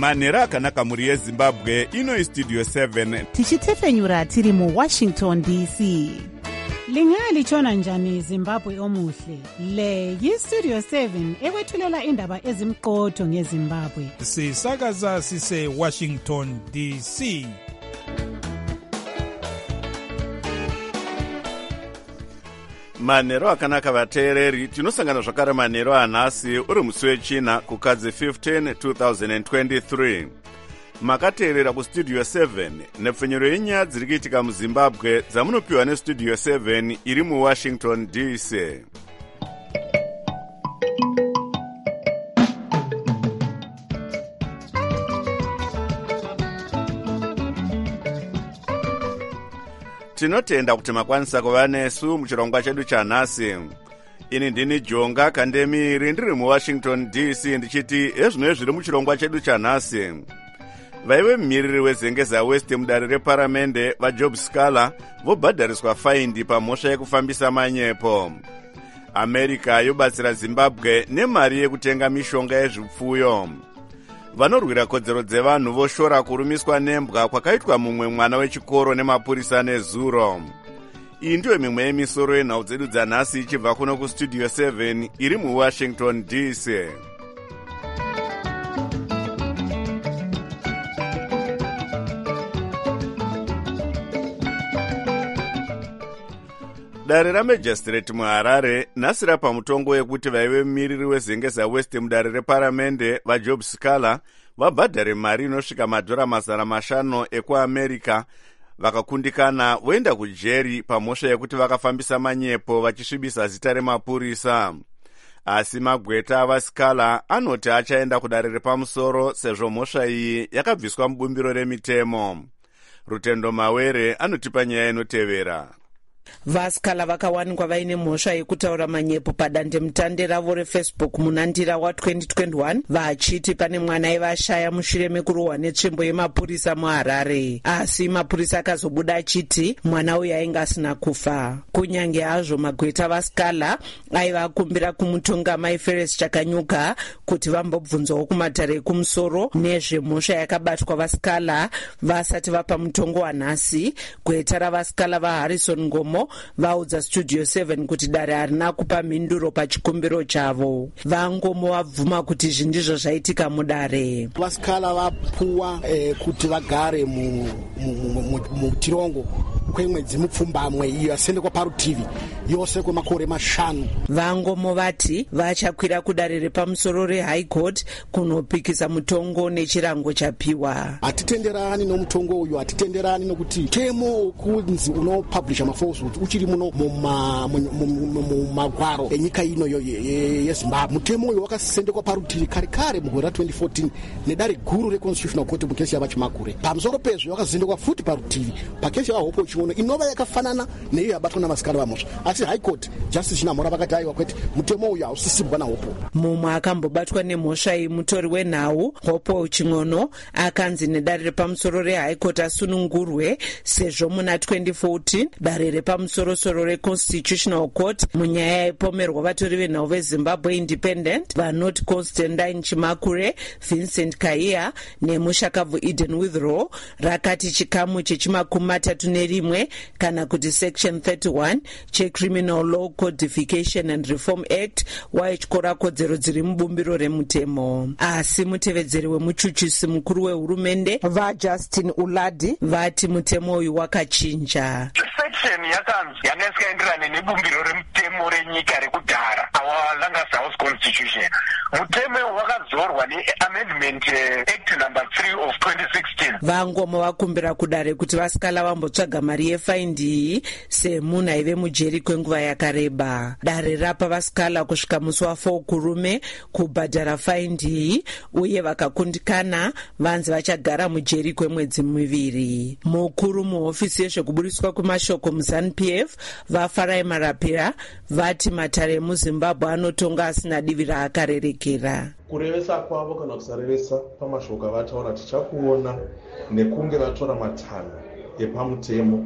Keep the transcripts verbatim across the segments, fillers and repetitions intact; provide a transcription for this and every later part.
manhero akanaka mhuri yezimbabwe. Ino istudio seven tichitefenyura tiri muwashington D C. Lingalitshona njani Zimbabwe omuhle? Le yistudio seven ekwethulela indaba ezimqotho ngeZimbabwe. Sisakaza sise Washington D C. manhero akanaka vateereri. Tinosangana zvakare manhero anhasi uri musi wechina kukadzi fifteen two thousand twenty-three. Makateerera kustudio seven nepfenyuro yenyaya dziri kuitika muzimbabwe dzamunopiwa nestudio seven iri muwashington D C. Tinotenda kuti makwanisa kuva nesu muchirongwa chedu chanhasi. Ini ndini Jonga Kandemiri ndiri muwashington D C ndichiti ezvino zviri muchirongwa chedu chanhasi. Vaive mumiriri wezengeza West mudare reparamende vaJob Scala vobhadhariswa faindi pamhosva yekufambisa manyepo. America yobatsira Zimbabwe nemari yekutenga mishonga yezvipfuyo. Vanorwira kodzero dzevanhu voshora kurumiswa nembwa kwakaitwa mumwe mwana wechikoro nemapurisa nezuro. Iyi ndiyo mimwe yemisoro yenhau dzedu dzanhasi ichibva kuno kustudio seven iri muwashington D C. Dare ramajistrate muHarare nhasi rapa mutongo wekuti vaive mumiriri wezengeza West mudare reparamende vaJob Scala vabhadhare mari inosvika madhora mazana mashanu ekuamerica vakakundikana voenda kujeri pamhosva yekuti vakafambisa manyepo vachisvibisa zita remapurisa. Asi magweta avaScala anoti achaenda kudare repamusoro sezvo mhosva iyi yakabviswa mubumbiro remitemo. Rutendo Mawere anotipa nyaya inotevera. vaScala vakawanikwa vaine mhosva yekutaura manyepo padandemutande ravo reFacebook munandira wa-twenty twenty-one vachiti pane mwana aivashaya mushure mekurohwa netsvimbo yemapurisa muHarare. Asi mapurisa akazobuda achiti mwana uyu ainge asina kufa. Kunyange hazvo magweta vaScala aivakumbira kumutonga Maiferes Chakanyuka kuti vambobvunzawo kumatare ekumusoro nezvemhosva yakabatwa vaScala vasati vapa mutongo wanhasi. Gweta ravaScala vaHarrison Ngomo vaudza studio seven kuti dare harina kupa mhinduro pachikumbiro chavo. Vangomo vabvuma kuti izvi ndizvo zvaitika mudare. vaScala vapuwa eh, kuti vagare mutirongo kwemwedzi mupfumbamwe iyo yasendekwa parutivi yose kwemakore mashanu. Vangomo vati vachakwira kudare repamusoro reHigh Court kunopikisa mutongo nechirango chapiwa. Hatitenderani nomutongo uyu, hatitenderani nokuti mutemo kunzi unopublisha mafalse uchiri muno mumagwaro enyika ino yeZimbabwe. Mutemo uyu wakasendekwa parutivi kare kare mugore ra-twenty fourteen nedare guru reConstitutional Court mukesi yavaChimakure. Pamusoro pezvo yakasendekwa futi parutivi pakesi yavaHope Chinono inova yakafanana neiyo yabatwa navaScala vamhosva. Asi High Court Justice Chinamhora vakati aiwa kwete mutemo uyu hausisibwa naHope. Mumwe akambobatwa nemhosva iyi mutori wenhau Hope Chinono akanzi nedare repamusoro reHigh Court asunungurwe sezvo muna twenty fourteen dare repamusorosoro reConstitutional Court munyaya yaipomerwa vatori venhau veZimbabwe Independent vanoti Constantine Chimakure, Vincent Kaiya nemushakabvu Eden Withrow rakati chikamu chechimakumi matatu nerimwe kana kuti section thirty-one cheCriminal Law Codification and Reform Act waityora kodzero dziri mubumbiro remutemo. Asi mutevedzeri wemuchuchisi mukuru wehurumende vaJustin Uladi vati mutemo uyu wakachinja. Section yakanzi yanga isikaenderane nebumbiro remutemo renyika rekudhara our Langas House Constitution. Mutemo wakadzorwa neamendment act number three of twenty sixteen. Vangomo vakumbira kudare kuti vaScala vambotsvaga mari yefaindi iyi semunhu aive mujeri kwenguva yakareba. Dare rapa vaScala kusvika musi wa-four kurume kubhadhara faindi iyi uye vakakundikana vanzi vachagara mujeri kwemwedzi miviri. Mukuru muhofisi yezvekubudiswa kwemashoko muZANU P F vaFarai Marapira vati matare emuZimbabwe anotonga asina divi raakarerekera. Kurevesa kwavo kana kusarevesa pamashoko avataura tichakuona nekunge vatora matanho epamutemo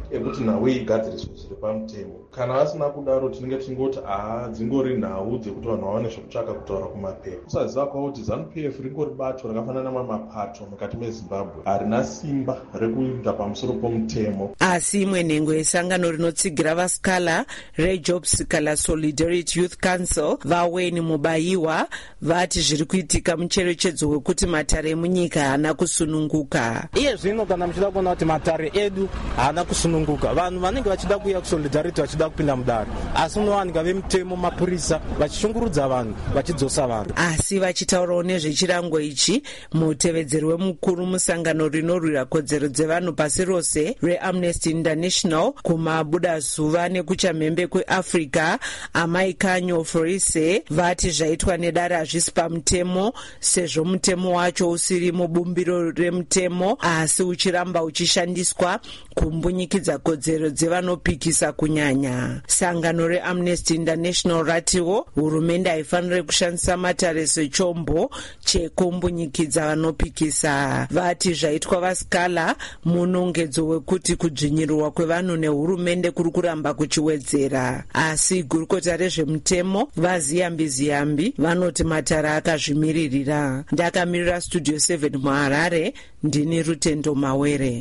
ekuti nhau igadziriswe zviri pamutemo. Kana asina kudaro tinenge tingoti aha dzingori nhau dzekuti vanhu vawane zvekutsvaka kutaura kumapepa. Kusaziva kwavo kuti ZANU P F ringori bato rakafanana namamwe mapato mukati meZimbabwe harina simba rekuinda pamusoro pomutemo. Asi imwe nhengo yesangano rinotsigira vasikala reJob Sikala Solidarity Youth Council vaweni Mubayiwa vati zviri kuitika mucherechedzo wekuti matare emunyika haana kusununguka. Iye zvino kana muchida kuona kuti matare edu haana kusununguka, vanhu vanenge vachida kuuya kuSolidarity vachida kupinda mudare, asi unowanika vemutemo mapurisa vachishungurudza vanhu vachidzosa vanhu. Asi vachitaurawo nezvechirango ichi, mutevedzeri wemukuru musangano rinorwira kodzero dzevanhu pasi rose reAmnesty International kumabuda zuva nekuchamhembe kweAfrica, Amai Kanyo Forise vati zvaitwa nedare hazvisi pamutemo sezvo mutemo wacho usiri mubumbiro remutemo asi uchiramba uchishandiswa kumbunyikidza kodzero dzevanopikisa kunyanya. Sangano reAmnesty International ratiwo hurumende haifaniri kushandisa matare sechombo chekumbunyikidza vanopikisa. Vati zvaitwa vasikala munongedzo wekuti kudzvinyirirwa kwevanhu nehurumende kuri kuramba kuchiwedzera, asi gurukota rezvemutemo vaZiyambi Ziyambi vanoti matare akazvimiririra. Ndakamirira Studio seven muHarare, ndini Rutendo Mawere.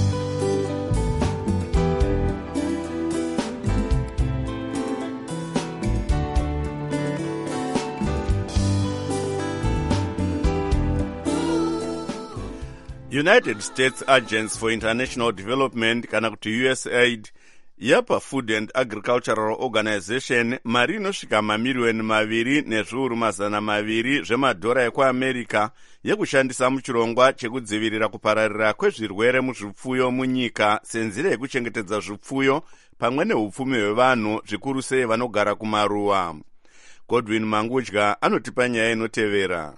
United States Agents for International Development kana kuti U S A I D yapa Food and Agricultural Organization mari inosvika mamiliyoni maviri nezviuru mazana maviri zvemadhora ekuAmerica yekushandisa muchirongwa chekudzivirira kupararira kwezvirwere muzvipfuyo munyika senzira yekuchengetedza zvipfuyo pamwe neupfumi hwevanhu zvikuru sei vanogara kumaruwa. Godwin Mangudya anotipa nyaya inotevera.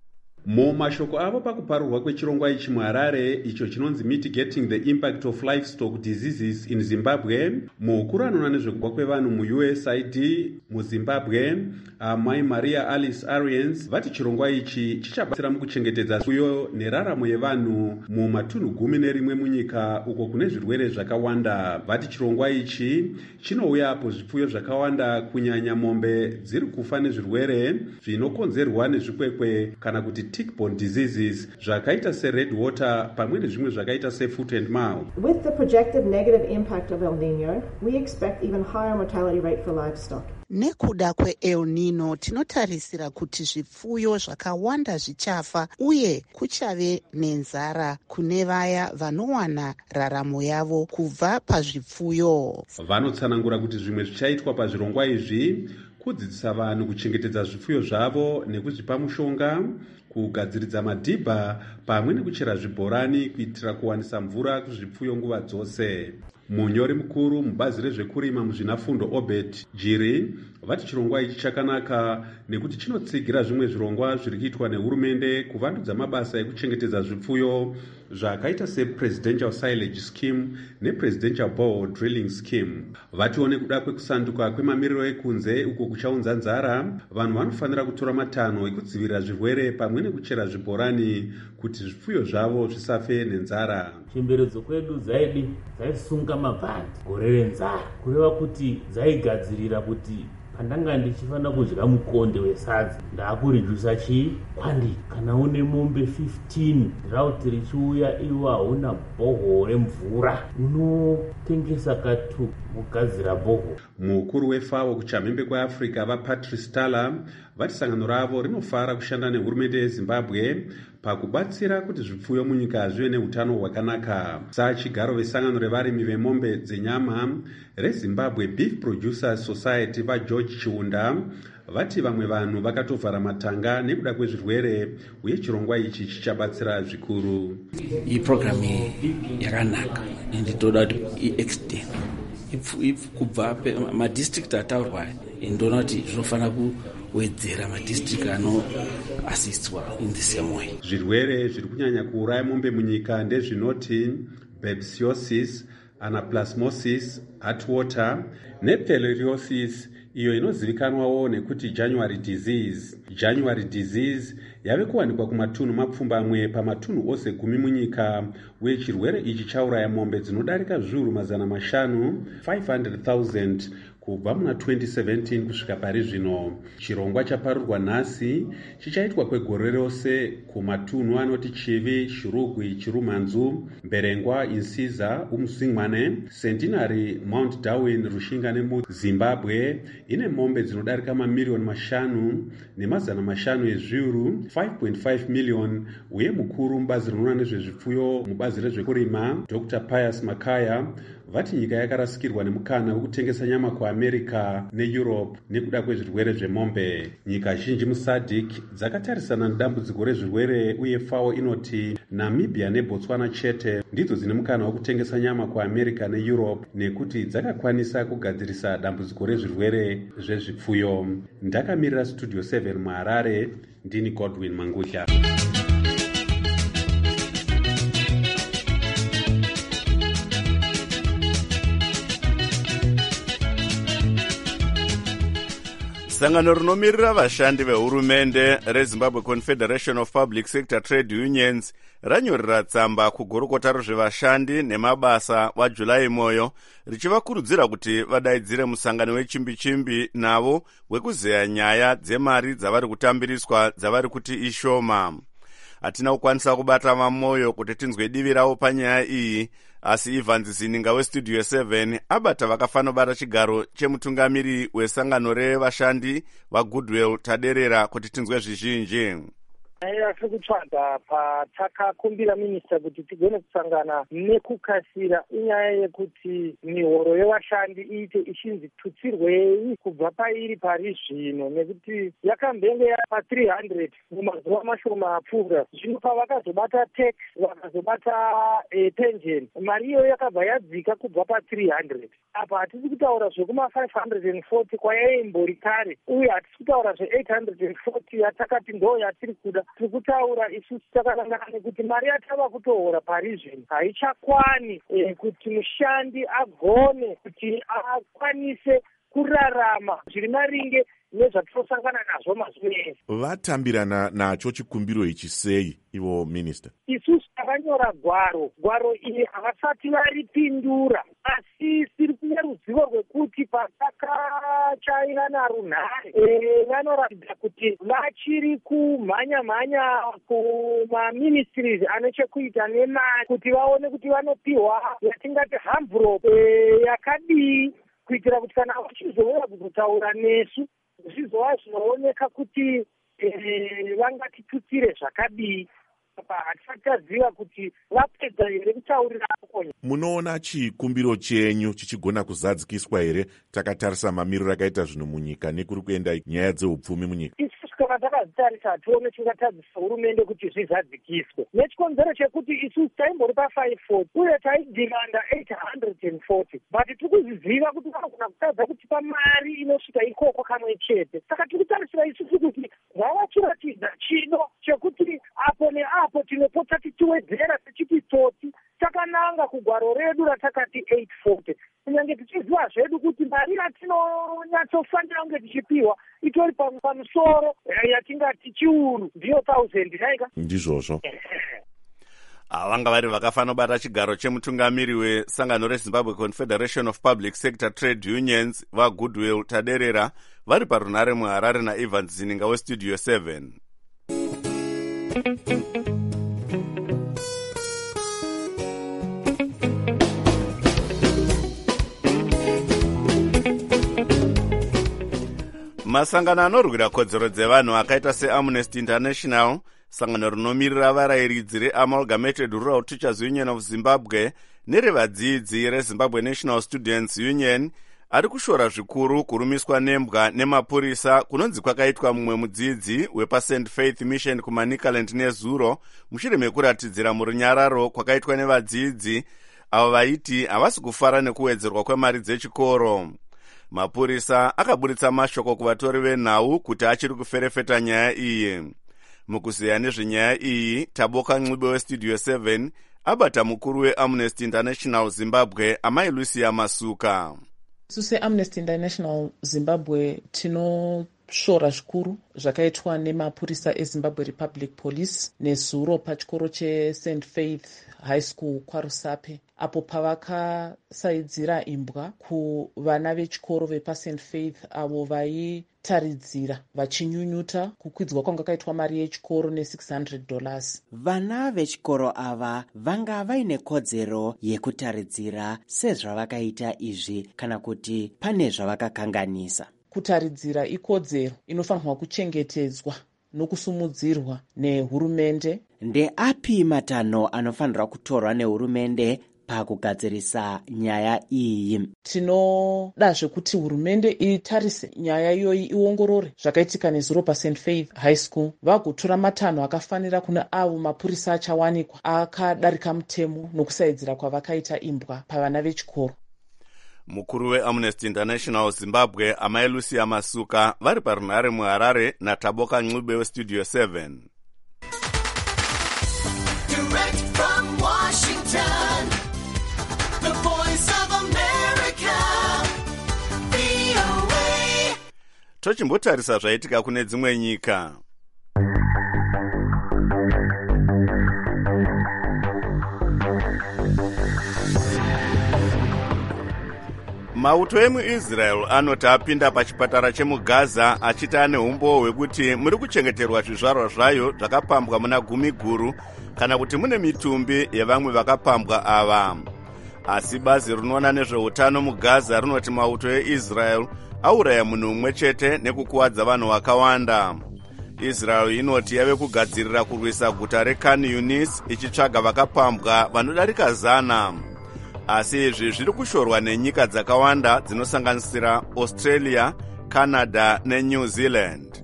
Mumashoko avo pakuparurwa kwechirongwa ichi muHarare icho chinonzi Mitigating the Impact of Livestock Diseases in Zimbabwe, mukuru anoona nezvekugwa kwevanhu mu-U S A I D muZimbabwe, Amai Maria Alice Arians vati chirongwa ichi chichabatsira mukuchengetedza zvipfuyo neraramo yevanhu mumatunhu gumi nerimwe munyika uko kune zvirwere zvakawanda. Vati chirongwa ichi chinouya apo zvipfuyo zvakawanda kunyanya mombe dziri kufa nezvirwere zvinokonzerwa nezvikwekwe kana kuti tick-borne diseases zvakaita sered water pamwe nezvimwe zvakaita sefoot and mouth. With the projected negative impact of El Nino, we expect even higher mortality rate for livestock. Nekuda kweEl Nino tinotarisira kuti zvipfuyo zvakawanda zvichafa uye kuchave nenzara kune vaya vanowana raramo yavo kubva pazvipfuyo. Vanotsanangura kuti zvimwe zvichaitwa pazvirongwa izvi kudzidzisa vanhu kuchengetedza zvipfuyo zvavo nekuzvipa mushonga, kugadziridza madhibha pamwe nekuchera zvibhorani kuitira kuwanisa mvura kuzvipfuyo nguva dzose. Munyori mukuru mubazi rezvekurima muzvinafundo Obed Jiri vati chirongwa ichi chakanaka nekuti chinotsigira zvimwe zvirongwa zviri kuitwa nehurumende kuvandudza mabasa ekuchengetedza zvipfuyo zvakaita sePresidential Silage Scheme nePresidential Borehole Drilling Scheme. Vatiwo nekuda kwekusanduka kwemamiriro ekunze uko kuchaunza nzara, vanhu vanofanira kutora matanho ekudzivirira zvirwere pamwe nekuchera zvibhorani kuti zvipfuyo zvavo zvisafe nenzara. Chemberedzo kwedu zaidi dzaisunga mabhandi gore renzara, kureva kuti dzaigadzirira kuti pandanga ndichifanira kudya mukonde wesadza ndaakuredusa chikwandiri. Kana une mombe fifteen rauti richiuya iwe hauna bhohoro remvura unotengesa katu kugadzira bhohoro. Mukuru weFAO kuchamhembe kweAfrica vaPatrice Tala vati sangano ravo rinofara kushanda nehurumende yeZimbabwe pakubatsira kuti zvipfuyo munyika zvive neutano hwakanaka. Sachigaro vesangano revarimi vemombe dzenyama reZimbabwe Beef Producers Society vaGeorge Chiunda vati vamwe vanhu vakatovhara matanga nekuda kwezvirwere uye chirongwa ichi chichabatsira zvikuru. Iyi program yakanaka nditoda kuti iextend if kubva madistrict ataurwa ndinoona kuti zvinofanira kuwedzera madistrict anoasistwa in the same way. Zvirwere zviri kunyanya kuuraya mombe munyika ndezvinoti babesiosis, anaplasmosis, heartwater nepeloriosis iyo inozivikanwawo nekuti January disease. January disease yave kuwanikwa kumatunhu mapfumbamwe pamatunhu ose gumi munyika, uye chirwere ichi chauraya mombe dzinodarika zviuru mazana mashanu five hundred thousand kubva muna twenty seventeen kusvika pari zvino. Chirongwa chaparurwa nhasi chichaitwa kwegore rose kumatunhu anoti Chivi, Shirugwi, Chirumanzu, Mberengwa, Insiza, Umsingwane, Centenary, Mount Darwin, Rushinga nemuZimbabwe ine mombe dzinodarika mamiriyoni mashanu nemazana mashanu ezviuru five point five million. Uye mukuru mubazi rinoona nezvezvipfuyo mubazi rezvekurima Doctor Pius Makaya vati nyika yakarasikirwa nemukana wekutengesa nyama kuAmerica neEurope nekuda kwezvirwere zvemombe. Nyika zhinji muSADC dzakatarisana nedambudziko rezvirwere, uye FAO inoti Namibia neBotswana chete ndidzo dzine mukana wekutengesa nyama kuAmerica neEurope nekuti dzakakwanisa kugadzirisa dambudziko rezvirwere zvezvipfuyo. Ndakamirira Studio seven muHarare, ndini Godwin Mangudya. sangano rinomirira vashandi vehurumende reZimbabwe Confederation of Public Sector Trade Unions ranyorera tsamba kugurukota rezvevashandi nemabasa waJulai moyo richivakurudzira kuti vadaidzire musangano wechimbi-chimbi navo wekuzeya nyaya dzemari dzavari kutambiriswa dzavari kuti ishoma. Hatina kukwanisa kubata vamoyo kuti tinzwe divi ravo panyaya iyi, asi Evans Zininga weStudio seven abata vakafanobata chigaro chemutungamiri wesangano revashandi vaGoodwill Taderera kuti tinzwe zvizhinji. Asi kutsvaga patakakumbira minista kuti tigone kusangana nekukasira inyaya yekuti mihoro yevashandi iite ichinzi tutsirwei kubva pairi pari zvino, nekuti yakambenge yapa three hundred mumazuva mashoma apfuura. Zvino pavakazobata tax vakazobata e, pension, mari iyo yakabva yadzika kubva pa three hundred. Apa hatisi kutaura zvekuma five hundred forty kwayaimbori kare, uye hatisi kutaura zve-eight hundred forty yatakati ndo yatiri kuda. Tiri kutaura isusu takanangana nekuti mari yatava kutohora pari zvino haichakwani e, kuti mushandi agone kuti akwanise kurarama zviri maringe nezvatirosangana nazvo mazuva ese. Vatambirana nacho chikumbiro ichi sei ivo minista? Isusu takanyora gwaro, gwaro iri havasati varipindura, asi tiri kune ruzivo rwekuti patakachairana runhare e, vanoratidza kuti vachiri kumhanya-mhanya kumaministries ane chekuita nemari kuti vaone kuti vanopiwa yatingati envelope e, yakadii, kuitira kuti kana vachizouya kuzotaura nesu zvizova zvinooneka kuti eh, vangatitutsire zvakadii. Hatisati taziva kuti vapedza here kutaurira akonya. Munoona chikumbiro chenyu chichigona kuzadzikiswa here takatarisa mamiriro akaita zvino munyika nekuri kuenda nyaya dzeupfumi munyika? Isusu kana takazitarisa hatione chingatadzisa hurumende kuti zvizadzikiswe, nechikonzero chekuti isusu taimbori pa five forty uye taidhimanda eight hundred forty, but tikuziziva kuti vanogona kutadza kuti pamari inosvika ikoko kamwe chete. Saka tirikutarisira isusu kuti ngavachiratidza chido chekuti apo neapo tinopota tichiwedzera tichiti toti takananga kugwaro redu ratakati eight forty, kunyange tichiziva zvedu kuti mari yatinonyatsofanira kunge tichipiwa itori pamusoro yatingati chiuru ndiyo thousand naika ndizvozvo. Vanga vari vakafanobata chigaro chemutungamiri wesangano reZimbabwe Confederation of Public Sector Trade Unions vaGoodwill Taderera vari parunhare muHarare naEvans Zininga weStudio seven. Masangano anorwira kodzero dzevanhu akaita seAmnesty International, sangano rinomirira varayiridzi reAmalgamated Rural Teachers Union of Zimbabwe nerevadzidzi reZimbabwe National Students Union ari kushora zvikuru kurumiswa nembwa nemapurisa kunonzi kwakaitwa mumwe mudzidzi wepaSaint Faith Mission kuManicaland neZuro mushure mekuratidzira murunyararo kwakaitwa nevadzidzi avo vaiti havasi kufara nekuwedzerwa kwemari dzechikoro. Mapurisa akaburitsa mashoko kuvatori venhau kuti achiri kuferefeta nyaya iyi. Mukuzeya nezvenyaya iyi, Taboka Ncube weStudio seven abata mukuru weAmnesty International Zimbabwe Amai Lucia Masuka. Suse Amnesty International Zimbabwe tino zvakashora zvikuru zvakaitwa nemapurisa ezimbabwe republic police nezuro pachikoro cheSt Faith High School kwaRusape, apo pavakasaidzira imbwa kuvana vechikoro vepaSt Faith avo vaitaridzira vachinyunyuta kukwidzwa kwanga kaitwa mari yechikoro ne-six hundred dollars. Vana vechikoro ava vanga vaine kodzero yekutaridzira sezvavakaita izvi kana kuti pane zvavakakanganisa. Kutaridzira ikodzero inofanirwa kuchengetedzwa nokusumudzirwa nehurumende. Ndeapi matanho anofanirwa kutorwa nehurumende pakugadzirisa nyaya iyi? Tinoda zvekuti hurumende itarise nyaya iyoyi, iongorore zvakaitika nezuro paSt Faith High School, vagotora matanho akafanira kuna avo mapurisa achawanikwa akadarika mutemo nokusaidzira kwavakaita imbwa pavana vechikoro. Mukuru weAmnesty International Zimbabwe Amai Lucia Masuka vari parunhare muHarare naTaboka Ncube weStudio seven. Direct from Washington, the voice of America, V O A. Tochimbotarisa zvaitika kune dzimwe nyika. Mauto emuIsrael anoti apinda pachipatara chemuGaza achiti ane umbo hwekuti muri kuchengeterwa zvizvarwa zvayo zvakapambwa muna gumi guru kana kuti mune mitumbi yevamwe vakapambwa ava. Asi bazi rinoona nezveutano muGaza rinoti mauto eIsrael auraya munhu umwe chete nekukuwadza vanhu vakawanda. Israel inoti yave kugadzirira kurwisa guta reKhan Yunis ichitsvaga vakapambwa vanodarika zana. Asi izvi zviri kushorwa nenyika dzakawanda dzinosanganisira Australia, Canada neNew Zealand.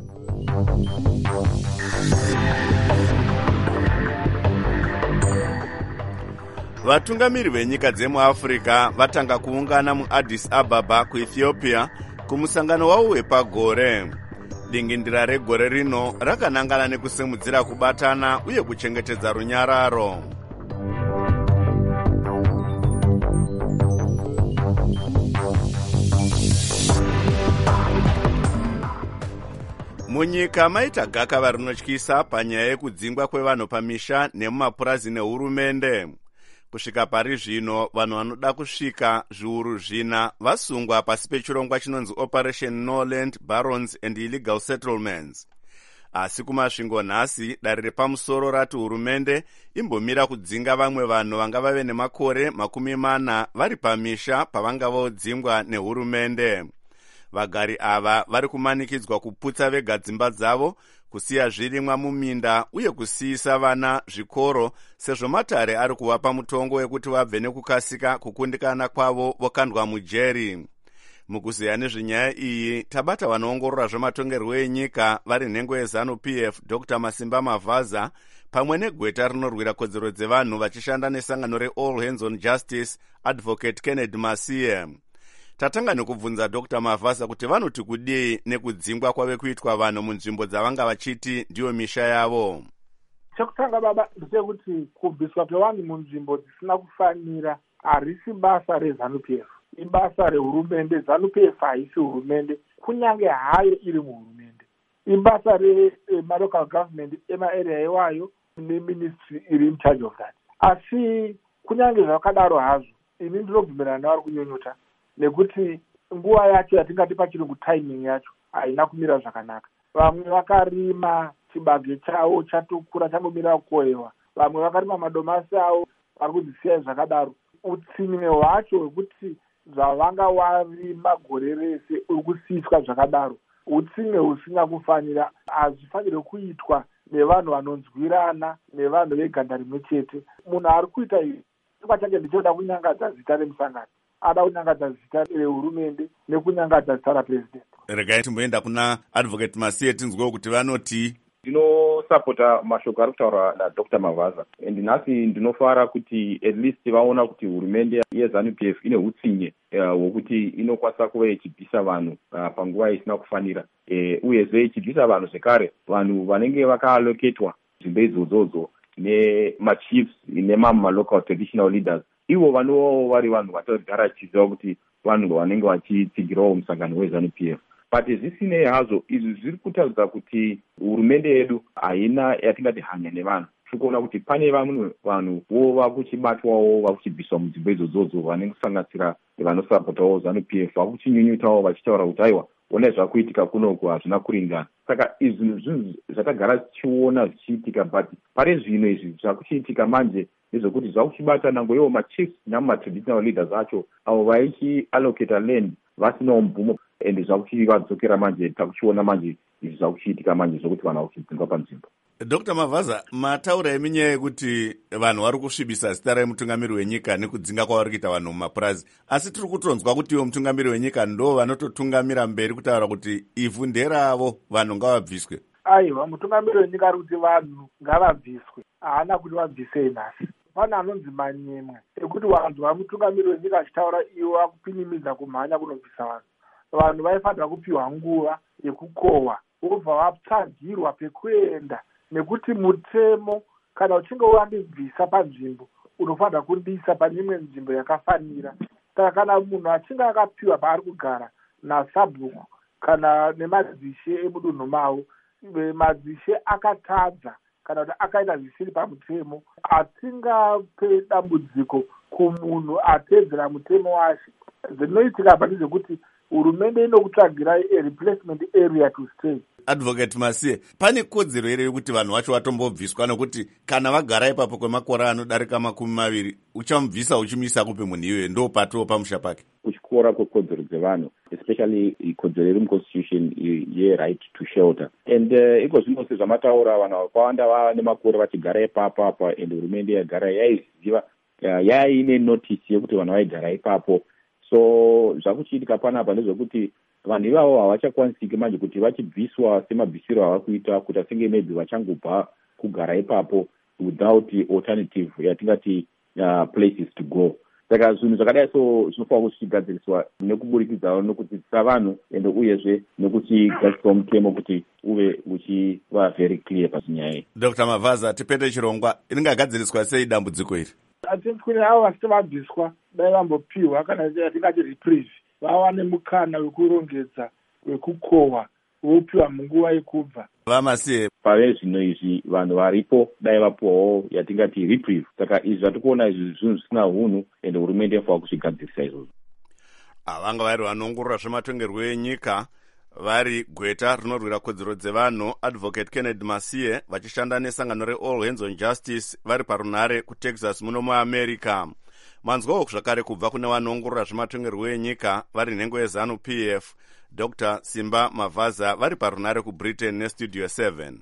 Vatungamiri venyika dzemuAfrica vatanga kuungana muAddis Ababa kuEthiopia kumusangano wavo wepagore. Dingindira regore rino rakanangana nekusimudzira kubatana uye kuchengetedza runyararo. Munyika maita gakava rinotyisa panyaya yekudzingwa kwevanhu pamisha nemumapurazi nehurumende. Kusvika pari zvino vanhu vanoda kusvika zviuru zvina vasungwa pasi pechirongwa chinonzi Operation No Land Barons and Illegal Settlements. Asi kumasvingo nhasi dare repamusoro rati hurumende imbomira kudzinga vamwe vanhu vanga vave nemakore makumi mana vari pamisha pavanga vodzingwa nehurumende. Vagari ava vari kumanikidzwa kuputsa vega dzimba dzavo, kusiya zvirimwa muminda uye kusiyisa vana zvikoro sezvo matare ari kuvapa mutongo wekuti vabve nekukasika kukundikana kwavo vokandwa mujeri. Mukuziya nezvenyaya iyi tabata vanoongorora zvematongerwo enyika vari nhengo yeZanu-P F Doctor Masimba Mavaza pamwe negweta rinorwira kodzero dzevanhu vachishanda nesangano reAll Hands on Justice Advocate Kennedy Masiye. Tatanga nekubvunza Doctor Mavaza kuti vanoti kudii nekudzingwa kwave kuitwa vanhu munzvimbo dzavanga vachiti ndiyo misha yavo. Chekutanga baba ndechekuti kubviswa kwevanhu munzvimbo dzisina kufanira harisi basa reZanu-P F, ibasa rehurumende. ZANU-P F haisi hurumende kunyange hayo iri muhurumende, ibasa remalocal government emaarea iwayo neministry iri in charge of that. Asi kunyange zvakadaro hazvo ini ndinobvumirana navari kunyunyuta nekuti nguva yacho yatingati pachirungu timing yacho haina kumira zvakanaka. Vamwe vakarima chibage chavo chatokura changomira kukohwewa, vamwe vakarima madomasi avo vari kudzisiya zvakadaro. Utsinye hwacho hwekuti zvavanga warima gore rese uri kusiyiswa zvakadaro utsinye husina kufanira, hazvifanire kuitwa nevanhu vanonzwirana, nevanhu veganda rimwe chete. Munhu ari kuita izvi chikwa chake ndichoda kunyangadza zita remusangano, ada kunyangadza zita rehurumende nekunyangadza zita rapresident. Regai timboenda kuna Advocate Masiye tinzwewo kuti vanoti. Ndinosapota mashoko ari kutaura naDr Mavaza, and nhasi ndinofara kuti at least vaona kuti hurumende yeZanu-P F ine utsinye hwokuti uh, inokwanisa kuva ichibvisa vanhu uh, panguva isina kufanira, uh, uyezve ichibvisa vanhu zvekare, vanhu vanenge vakaaloketwa nzvimbo idzodzo nemachiefs nemamwe local traditional leaders, ivo vanovawo vari vanhu vatogara chiziva kuti vanhu vanenge vachitsigirawo musangano weZanu-P F. but zvisinei hazvo izvi zviri kutaridza kuti hurumende yedu haina yatingati hanya nevanhu. Tiri kuona kuti pane vamwe vanhuwo vakuchibatwawo vakuchibviswa mudzimba idzodzo vanenge kusanganisira vanosapotawo ZANU-P F vakuchinyunyutawo vachitaura kuti aiwa onai zvakuitika kunoku hazvina kuringana. Saka izvi zvinhu zvatagara tichiona zvichiitika, but pari zvino izvi zvakuchiitika manje nezvekuti zvakuchibata nango iwo machiefs namatraditional leaders acho avo vaichiallocata land vasinawo mvumo, ende zvakuchivadzokera manje. Takuchiona manje izvi zvakuchiitika manje zvokuti vanhu vakuchidzingwa panzvimbo. Doctor Mavaza, mataura eminyaya yekuti vanhu vari kusvibisa zita remutungamiri wenyika nekudzinga kwavari kuita vanhu mumapurazi, asi tiri kutonzwa kuti iwo mutungamiri wenyika ndo vanototungamira mberi kutaura kuti ivhu nderavo, vanhu ngavabviswe. Aiwa, mutungamiri wenyika ari kuti vanhu ngavabviswe, haana kuti vabvisei nhasi. Pane anonzi manyemwe ekuti vanhu vamutungamiri wenyika achitaura iwo akupinimidza kumhanya kunobvisa vanhu. Vanhu vaifanira kupiwa nguva yekukohwa vobva vatsvagirwa pekuenda, nekuti mutemo kana uchinge wandibvisa panzvimbo unofanira kundiisa pane imwe nzvimbo yakafanira. Saka kana munhu achinge akapiwa paari kugara nasabhuku kana nemadzishe emudunhu mavo, madzishe akatadza kana kuti akaita zvisiri pamutemo, atingape dambudziko kumunhu atedzera mutemo wacho. Zvinoitika pa ndezvekuti hurumende inokutsvagirai a replacement area to stay. Advocate Masiye, pane kodzero here yekuti vanhu vacho vatombobviswa, nokuti kana vagara ipapo kwemakore anodarika makumi maviri uchamubvisa uchimuisa kupe munhu iyoyo, ndo pato pamusha pake. Kuchikora kwekodzero dzevanhu, especially ikodzero iri muconstitution ye-right to shelter, and uh, iko zvino sezvamataura vanhu vakawanda vava nemakore vachigara ipapo apa, and hurumende yagara yaiziva uh, yaine notice yekuti vanhu vaigara ipapo. So zvakuchiitika panapa ndezvekuti vanhu ivavo havachakwanisiki manje kuti vachibviswa semabvisiro avakuita, kuti asenge maybe vachangobva kugara ipapo without alternative yatingati uh, places to go. Saka zvinhu zvakadai so zvinofanira kuti zvichigadziriswa nekuburikidzawo nokudzidzisa vanhu, ende uyezve nekuchigadziriswa mutemo kuti uve uchiva very clear pachinyaya. Doctor Mavaza, tipete chirongwa, ringagadziriswa sei dambudziko iri? Atinkwini avo vasati vabviswa dai vambopiwa kana yatingati reprieve, vawane mukana wekurongedza, wekukohwa, vopiwa munguva yekubva. Vamasiye, pave zvino izvi vanhu varipo dai vapiwawo yatingati reprieve. Saka izvi zvatikuona izvi zvinhu zvisina hunhu, ende hurumende inofanira kuzvigadzirisa izvozvo. Vanga vari vanongorora zvematongerwo enyika vari gweta rinorwira kodzero dzevanhu Advocate Kennedy Masiye vachishanda nesangano reAll Hands on Justice vari parunare kuTexas muno muAmerica. Manzwawo zvakare kubva kune vanongorora zvematongerwo enyika vari nhengo yeZANU-P F, Doctor Simba Mavaza vari parunare kuBritain neStudio seven.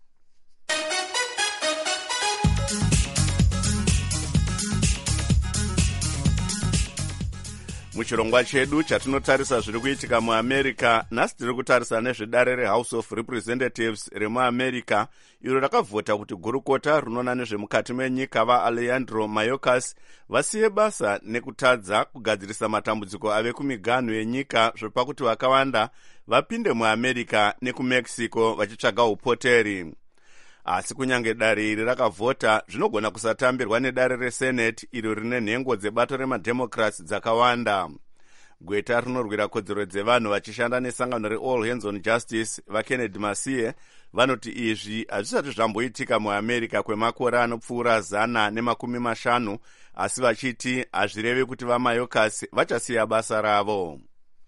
Muchirongwa chedu chatinotarisa zviri kuitika muAmerica, nhasi tiri kutarisa nezvedare reHouse of Representatives remuAmerica iro rakavhota kuti gurukota rinoona nezvemukati menyika vaAlejandro Mayorkas vasiye basa nekutadza kugadzirisa matambudziko ave kumiganhu yenyika zvopakuti vakawanda vapinde muAmerica nekuMexico vachitsvaga upoteri. Asi kunyange dare iri rakavhota, zvinogona kusatambirwa nedare reSenate iro rine nhengo dzebato remademocrats dzakawanda. Gweta rinorwira kodzero dzevanhu vachishanda nesangano reAll Hands on Justice vaKennedy Masiye vanoti izvi hazvisati zvamboitika muAmerica kwemakore anopfuura zana nemakumi mashanu, asi vachiti hazvirevi kuti vaMayorkas vachasiya basa ravo.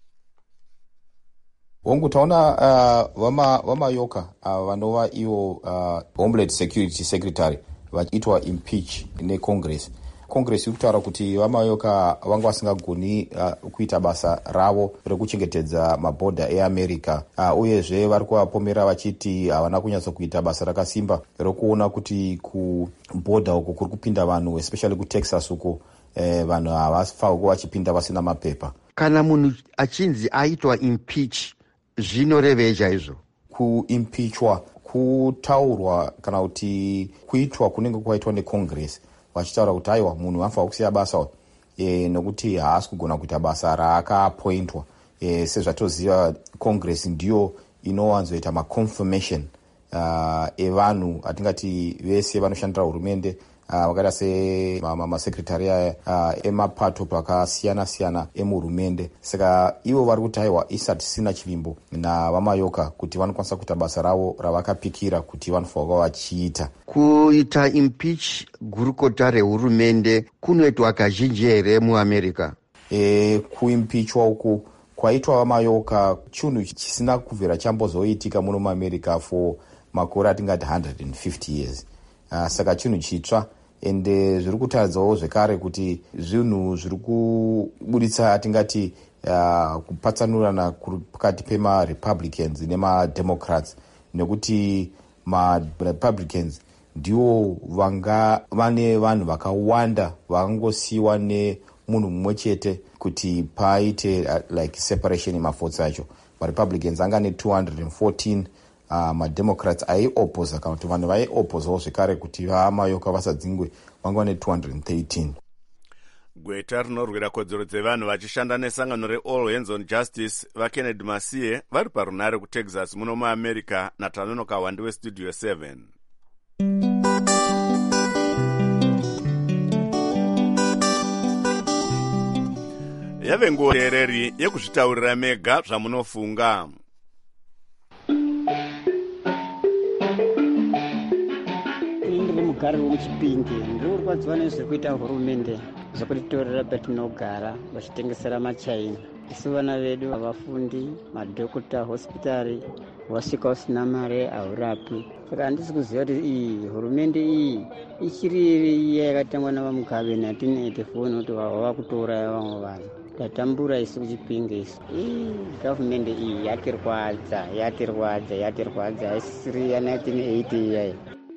Hongu taona uh, vama vamayoka uh, vanova ivo uh, Homeland Security Secretary vachiitwa impeach neCongress. Congress iri kutaura kuti vamayoka vanga vasingagoni uh, kuita basa ravo rekuchengetedza mabhodha eAmerica. Uh, uyezve vari kuvapomera vachiti havana uh, kunyatsa kuita basa rakasimba rokuona kuti kubhodha uko kuri kupinda vanhu, especially kuTexas uko eh, vanhu havafanirwa kuva vachipinda vasina mapepa. Kana munhu achinzi aitwa impeach zvinorevei chaizvo? Kuimpeachwa kutaurwa kana kuti kuitwa kunenge kwaitwa neCongress vachitaura kuti aiwa munhu anofanira kusiya basa e, nokuti haasi kugona kuita basa raakapointwa. E, sezvatoziva Congress ndiyo inowanzoita maconfirmation uh, evanhu atingati vese vanoshandira hurumende vakaita se masekretari uh, emapato pakasiyana-siyana emuhurumende. Saka ivo vari kuti aiwa isatisina chivimbo navamayoka kuti vanokwanisa kuita basa ravo ravakapikira kuti vanofanirwa vachiita. Kuita impeach gurukota rehurumende kunoitwa kazhinji here muamerica? E, kuimpichwa uku kwaitwa vamayoka chinhu chisina kubvira chambozoitika muno muamerica for makore atingati one hundred fifty years. Uh, saka chinhu chitsva ende zviri kutaridzawo zvekare kuti zvinhu zviri kubuditsa atingati uh, kupatsanurana pakati pemarepublicans nemademocrats, nekuti marepublicans ndiwo vanga vane vanhu vakawanda vakangosiyiwa nemunhu mumwe chete kuti paite uh, like separation yemavhotsi acho. Marepublicans anga ne two hundred fourteen, uh, mademocrats aiopposa kana kuti vanhu vaiopposawo zvekare kuti vamayoka vasadzingwe vanga ne two hundred thirteen. Gweta rinorwira kodzero dzevanhu vachishanda nesangano reAll Hands on Justice vaKennedy Masiye vari parunare kuTexas muno muamerica naTanonoka Wandi weStudio seven. Yave nguva tereri yekuzvitaurira mega zvamunofunga. Ndiri mugari wemuChipinge, ndiri kurwadziwa nezviri kuita hurumende zvekutitorera patinogara vachitengesera machaina. Isu vana vedu havafundi, madhokota, hospitari, wasvika usina mare haurapi. Saka handisi kuziva kuti iyi hurumende iyi ichiri iya yakatangwa navamugabe nineteen eighty-four nokuti vava kutouraya vamwe vanhu. Tatambura isu kuChipinge isu. Ii gavhumende iyi yatirwadza, yatirwadza, yatirwadza, haisisiri ya nineteen eighty iyayi.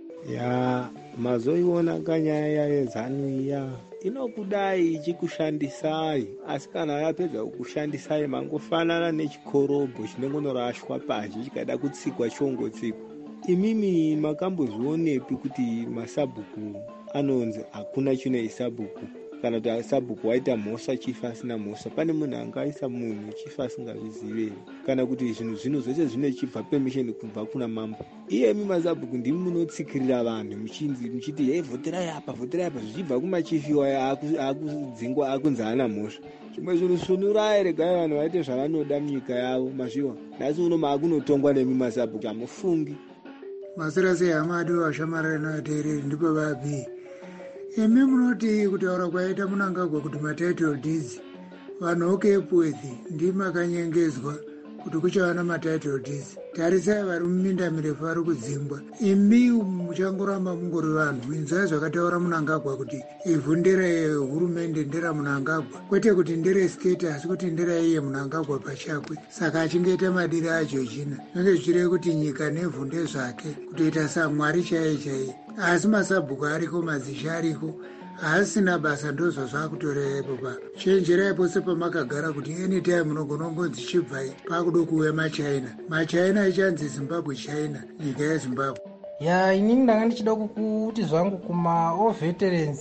Ya mazoiona kanyaya yezanu iya inokudai ichikushandisai, asi kana yapedza kukushandisai mangofanana nechikorobho chinongonorashwa pashi chikada kutsikwa chongotsikwa. Imimi makambozvionepi kuti masabhuku anonzi hakuna chine sabhuku, kana kuti sabhuku waita mhosva chifa asina mhosva? Pane munhu angaisa munhu chifa asingazvizive, kana kuti zvinhu zvino zvese zvinechibva permission kubva kuna mambo? Iyemi masabhuku ndimi munotsikirira vanhu muchinzi muchiti hey, vhoterai apa, vhoterai apa, zvichibva kumachifiwa akudzingwa akunzi haana mhosva. Zvimwe zvinhu sunurai, regai vanhu vaite zvavanoda munyika yavo. Mazviwa nhasi uno maakunotongwa nemi masabhuku, hamufungi. Masirasi Hamadi washamarira nateereri ndipo vapi. Imi munoti kutaura kwaita Mnangagwa kuti matitle deeds vanhu okepwethi ndimakanyengezwa kuti kuchava namatitle deeds. Tarisai vari muminda mirefu vari kudzingwa. Imi muchangoramba mungori vanhu, inzwai zvakataura Mnangagwa kuti ivhu nderehurumende nderaMnangagwa, kwete kuti nderestate asi kuti nderaiye Mnangagwa pachakwe. Saka achingeita madiri acho china nenge zvichireva kuti nyika nevhu ndezvake, kutoita samwari chaiye chaiye. Asi masabhuku ariko, mazisha ariko, haasina basa ndozva zvakutorerepo pa chenjerai pose pamakagara kuti anytime munogona kungonzi chibvai pakuda kuuya machaina. Machaina ichanzi Zimbabwe China, nyika yeZimbabwe. Ya inini ndanga ndichida kuti zvangu kuma all veterans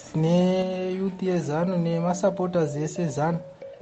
neyouth yezanu nemasupporters ese ezanu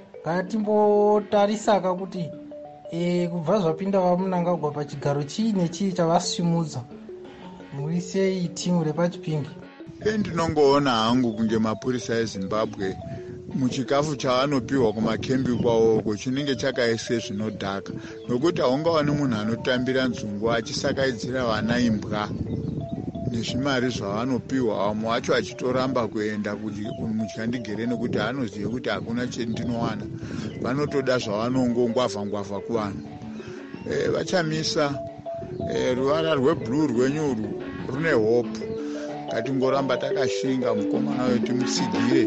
ngatimbotarisaka kuti e, kubva zvapinda vaMnangagwa pachigaro chii nechii chavasumudza muri sei timu repaChipinge. Ndinongoona hangu kunge mapurisa eZimbabwe muchikafu chavanopiwa kumakembi kwawoko chinenge chakaise zvinodhaka, nokuti haungawani munhu anotambira nzungu achisakaidzira vana imbwa nezvimari zvavanopiwa, vamwe vacho achitoramba kuenda muchandigere nekuti anoziva kuti hakuna chendinowana, vanotoda zvavanongongwavha-ngwavha kuvanhu. E, vachamisa e, ruvara rweblue rwenyu rune hope. Ngatingoramba takashinga mukomana wetu mutsigire.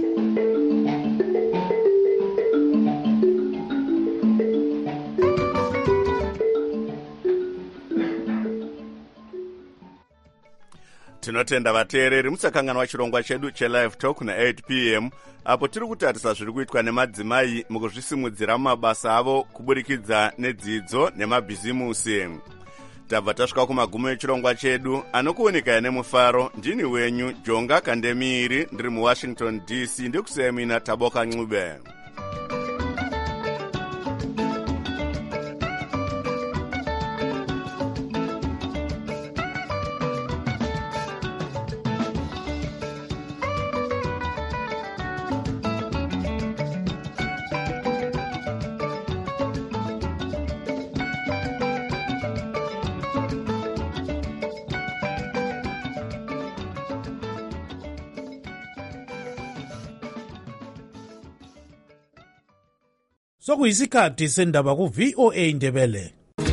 Tinotenda vateereri musakanganwa chirongwa chedu chelive talk na eight p m apo tiri kutarisa zviri kuitwa nemadzimai mukuzvisimudzira mabasa avo kuburikidza nedzidzo nemabhizimusi. Tabva tasvika kumagumo echirongwa chedu anokuoneka nemufaro. Ndini wenyu Jonga Kandemiri, ndiri muWashington D C, ndikusiyamina Taboka Ncube. sokuyisikhathi sendaba ku-V O A Ndebele.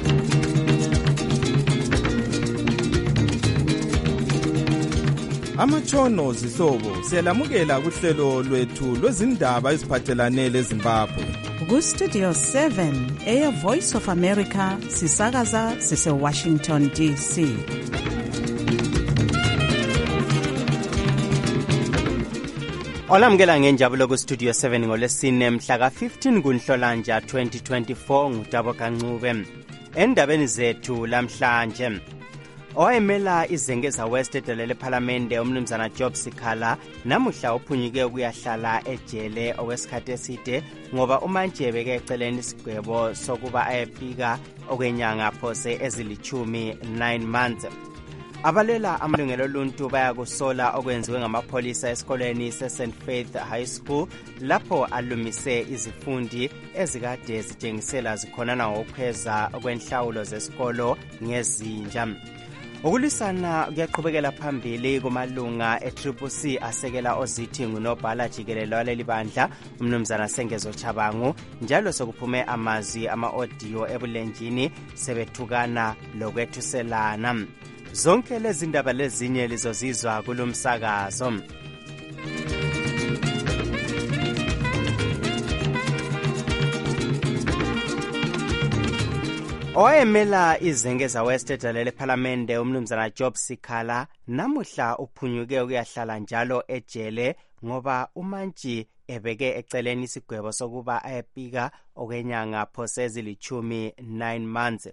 Amatshono zihlobo siyalamukela kuhlelo lwethu lwezindaba eziphathelane leZimbabwe. Ku-Studio seven, Air Voice of America, sisakaza sise-Washington D C. Olamukela ngenjabulo ku-Studio seven ngolesine mhla ka-fifteen kuNhlolanja twenty twenty-four nguTabo Kancube. Endabeni zethu lamhlanje, owayemela izengeza West edelele parliamente umnumzana Job Sikhala namuhla uphunyuke ukuyahlala ejele okwesikhathi eside ngoba umanje beke eceleni isigwebo sokuba ayefika okwenyanga phose ezilichumi nine months. Abalela amalungelo oluntu bayakusola okwenziwe ngamapholisa esikoleni se-Saint Faith High School lapho alumise izifundi ezikade zitshengisela zikhonana ngokukhweza okwenhlawulo zesikolo ngezinja. Ukulisana kuyaqhubekela phambili kumalunga e-Triple C asekela ozithi ngunobhala jikelele waleli bandla umnumzana Sengezo Chabangu, njalo sokuphume amazwi ama-audio ebulenjini sebethukana lokwethuselana. Zonke lezi ndaba lezinye lizozizwa kulomsakazo. Owayemela izengeza West edelele parliamente umnumzana Job Sikhala namuhla uphunyuke ukuyahlala njalo ejele ngoba umantshi ebeke eceleni isigwebo sokuba ayepika okwenyanga phose ezilichumi nine months.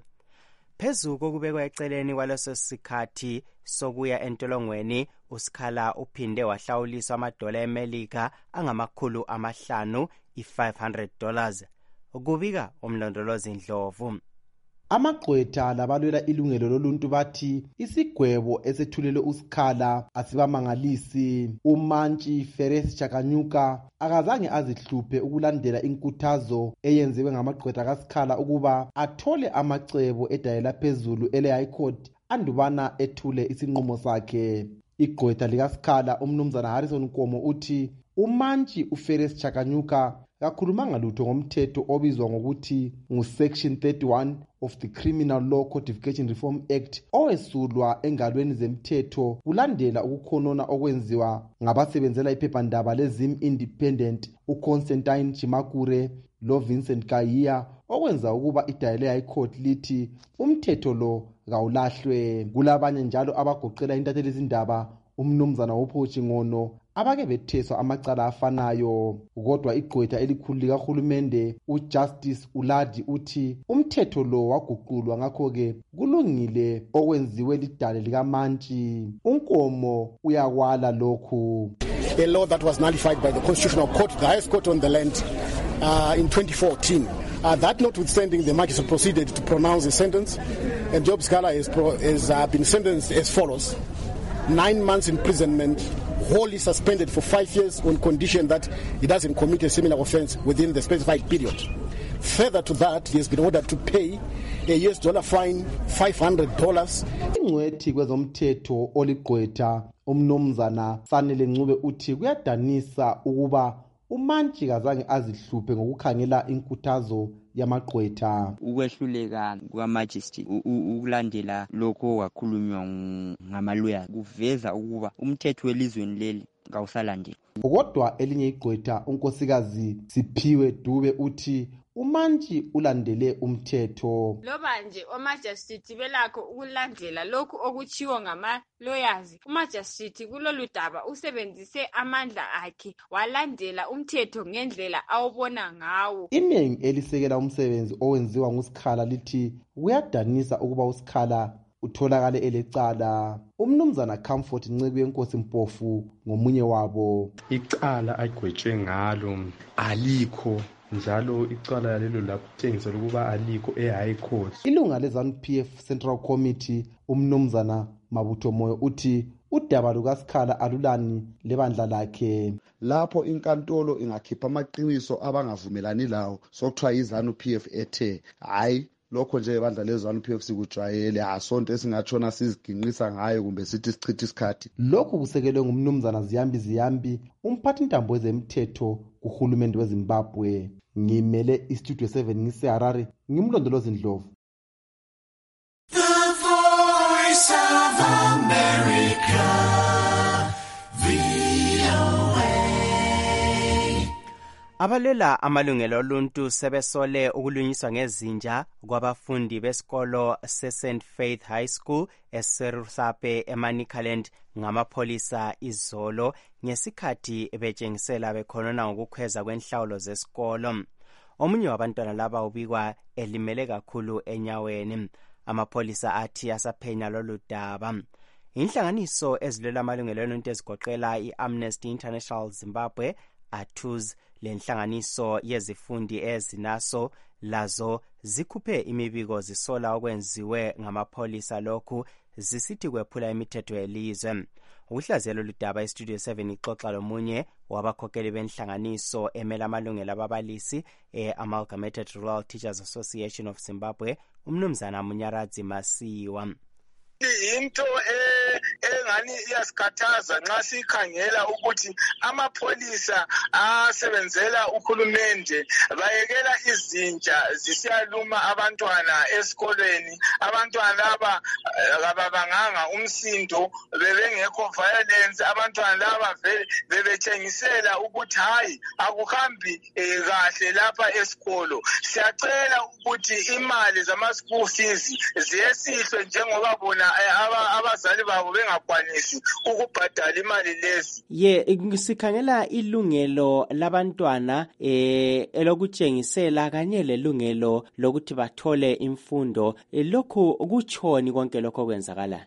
Phezu kokubekwa eceleni kwaleso sikhathi sokuya entolongweni, uSikhala uphinde wahlawuliswa amadola eMelika angamakhulu amahlanu i-five hundred dollars. Ukubika umlondolozi Ndlovu. Amagqwetha labalwela ilungelo loluntu bathi isigwebo esethulelwe uSikhala asibamangalisi. Umantshi Feres Chakanyuka akazange azihluphe ukulandela inkuthazo eyenziwe ngamagqwetha kaSikhala ukuba athole amacebo edayela phezulu ele-High Court andubana ethule isinqumo sakhe. Igqwetha likaSikhala umnumzana Harrison Nkomo uthi umantshi uFeres Chakanyuka kakhulumanga lutho ngomthetho obizwa ngokuthi ngu-Section thirty-one of the Criminal Law Codification Reform Act owesulwa engalweni zemthetho kulandela ukukhonona okwenziwa ngabasebenzela iphephandaba leZim Independent uConstantine Chimakure lo Vincent Kayiya okwenza ukuba idayile High Court lithi umthetho lo kawulahlwe. Kulabanye njalo abagoqela intatheli izindaba umnumzana Wophochi Ngono abake betheswa amacala afanayo. Kodwa igqwetha elikhulu likahulumende uJustice Uladi uthi umthetho lo waguqulwa ngakho-ke kulungile okwenziwe lidale likamantshi. Unkomo uyakwala lokhu. A law that was nullified by the Constitutional Court, the highest court on the land, uh, in twenty fourteen. Uh, that notwithstanding, the magistrate proceeded to pronounce the sentence, and Job Sikhala has, pro- has uh, been sentenced as follows: nine months imprisonment, wholly suspended for five years on condition that he doesn't commit a similar offense within the specified period. Further to that, he has been ordered to pay a U S dollar fine, five hundred dollars. Ingcwethi kwezomthetho oligqwetha umnumzana Sanele Ncube uthi kuyadanisa ukuba umantshi kazange azihluphe ngokukhangela inkuthazo yamagqwetha. Ukwehluleka kwamajistrate ukulandela lokho wakhulunywa ngamalawyer kuveza ukuba umthetho welizweni leli kawusalandeli. Kodwa elinye igqwetha unkosikazi Siphiwe Dube uthi umantshi ulandele umthetho. Loba nje omajistrate belakho ukulandela lokhu okuchiwo ngama-lawyers, umajistrate kulolu daba usebenzise amandla akhe walandela umthetho ngendlela awubona ngawo. Iningi elisekela umsebenzi owenziwa nguSikhala lithi kuyadanisa ukuba uSikhala utholakale elecala. Umnumzana Comfort Ncebe yenkosi Mpofu ngomunye wabo. Icala agwetshwe ngalo alikho, njalo icala lelo lakutshengisela ukuba alikho e-High Court. Ilunga le-ZANU P F Central Committee umnumzana Mabutho Moyo uthi udaba lukaSikhala alulani lebandla lakhe. Lapho inkantolo ingakhipha amaqiniso abangavumelani lawo sokuthiwa yi-ZANU P F ethe hayi lokho nje ibandla le-ZANU P F sikujwayele, asonto esingatshona siziginqisa ngayo kumbe sithi sichitha isikhathi. Lokhu kusekelwe ngumnumzana Ziyambi Ziyambi, umphathi ntambo wezemthetho kuhulumende weZimbabwe. ngimele istudio seven ngiseharare ngimlondolozi Ndlovu. The Voice of America, V O A. Abalela amalungelo oluntu sebesole ukulunyiswa ngezinja kwabafundi besikolo se-Saint Faith High School eSerusape eManicaland ngamapholisa izolo ngesikhathi betshengisela bekhonona ngokukhweza kwenhlawulo zesikolo. Omunye wabantwana laba ubikwa elimele kakhulu enyaweni. Amapholisa athi asaphenya lolu daba. Inhlanganiso ezilwela amalungelo oluntu ezigoqela i-Amnesty International Zimbabwe, A T U Z, lenhlanganiso yezifundi ezinaso lazo zikhuphe imibiko zisola okwenziwe ngamapholisa lokhu zisithi kwephula imithetho yelizwe. Ukuhlaziyela lolu daba iStudio seven ixoxa lomunye wabakhokheli benhlanganiso emela amalungelo ababalisi e-Amalgamated Rural Teachers Association of Zimbabwe, umnumzana Munyaradzi Masiwa. Into engani iyasikhathaza nxa sikhangela ukuthi amapholisa asebenzela uhulumende bayekela izinja zisiyaluma abantwana esikolweni. Abantwana laba ababanganga umsindo bebengekho violence. Abantwana laba bebetshengisela ukuthi hayi akuhambi kahle lapha esikolo. Siyacela ukuthi imali zama-school fees ziyesihlwe njengoba bona abazali babo bengakwanisi ukubhadala imali lezi. Ye sikhangela ilungelo labantwana eh elokutshengisela kanye lelungelo lokuthi bathole imfundo. Lokhu kuchoni konke lokho kwenzakala?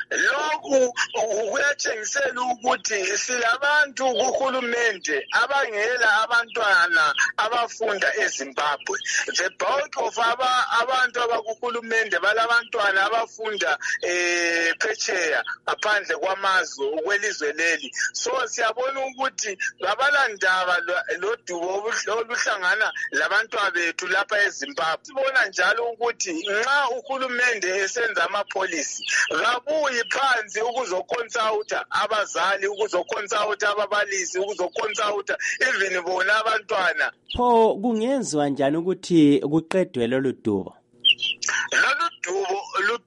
Lokhu kuyatshengisela ukuthi silabantu kuhulumende abangela abantwana abafunda eZimbabwe. The bulk of aba abantu abakuhulumende balabantwana abafunda eh phetsheya ngaphandle kwamazwe ukwelizwe leli. So siyabona ukuthi babalandaba lodubo oluhlangana labantwana bethu lapha eZimbabwe. Sibona njalo ukuthi nxa uhulumende esenza amapolisi uyi phansi ukuzoconsulta abazali, ukuzoconsulta ababalisi, ukuzoconsulta even bona abantwana. Pho kungenziwa njani ukuthi kuqedwe lolu dubo? Lolu dubo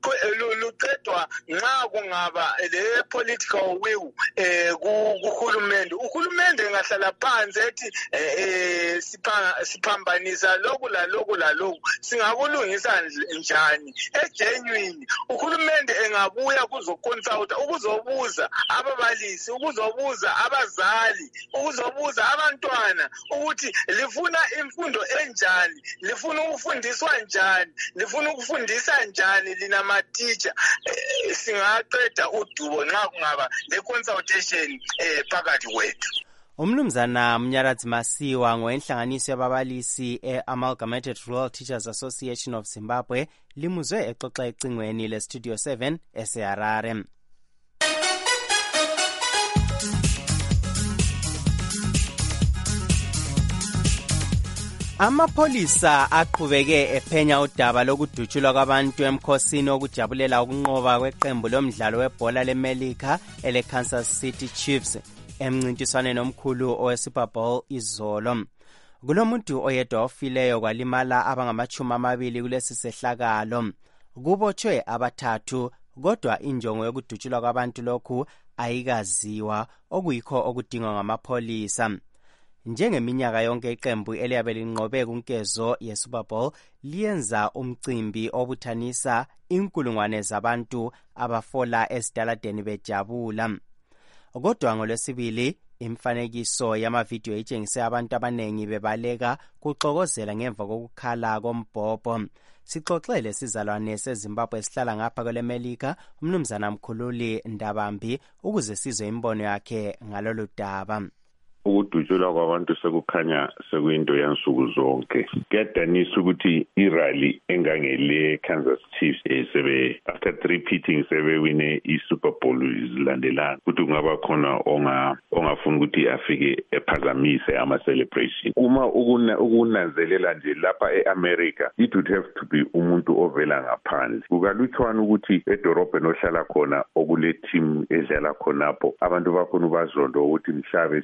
luqedwa nxa kungaba le political will eh kuhulumende. Uhulumende engahlala phansi ethi eh siphambanisa lokhu la lokhu la lokhu singakulungisa njani egenuine. Uhulumende engabuya kuzoconsulta, ukuzobuza ababalisi, ukuzobuza abazali, ukuzobuza abantwana ukuthi lifuna imfundo enjani, lifuna ukufundiswa njani, lifuna ukufundisa njani lina ma-teacher. Eh, singaqeda udubo nxa kungaba le-consultation eh phakathi kwethu. Umnumzana Munyaradzi Masiwa ngowenhlanganiso yababalisi e-Amalgamated Rural Teachers Association of Zimbabwe limuzwe exoxa ecingweni le-Studio seven eseharare. Amapholisa aqhubeke ephenya udaba lokudutshulwa kwabantu emkhosini okujabulela ukunqoba kweqembu lomdlalo webhola leMelika ele-Kansas City Chiefs emncintiswaneni omkhulu owe-Super Bowl izolo. Kulomuntu oyedwa ofileyo kwalimala abangamachumi amabili kulesi sehlakalo. Kubotshwe abathathu, kodwa injongo yokudutshulwa kwabantu lokhu ayikaziwa, okuyikho okudingwa ngamapholisa. Njengeminyaka yonke iqembu eliyabe linqobe kunkezo ye-Super Bowl liyenza umcimbi obuthanisa inkulungwane zabantu abafola esitaladeni bejabula. Kodwa ngolwesibili imfanekiso yamavidiyo itshengise abantu abanengi bebaleka kuxokozela ngemva kokukhala kombhobho. Sixoxele sizalwane seZimbabwe sihlala ngapha kweleMelika umnumzana Mkhululi Ndabambi ukuze sizwe imbono yakhe ngalolu daba. Ukudutshulwa kwabantu sekukhanya sekuyinto yansuku zonke. Kuyadanisa ukuthi irally engangele Kansas Chiefs sebe after three repeating sebewine i-Super Bowl izilandelana ukuthi kungaba khona onga ongafuna ukuthi afike ephazamise ama-celebration. Uma ukunanzelela nje lapha e-America, it would have to be umuntu ovela ngaphandle. Kukalutshwana ukuthi edorobheni ohlala khona okule team edlala khonapho abantu bafuna bazondo ukuthi mhlabe sithini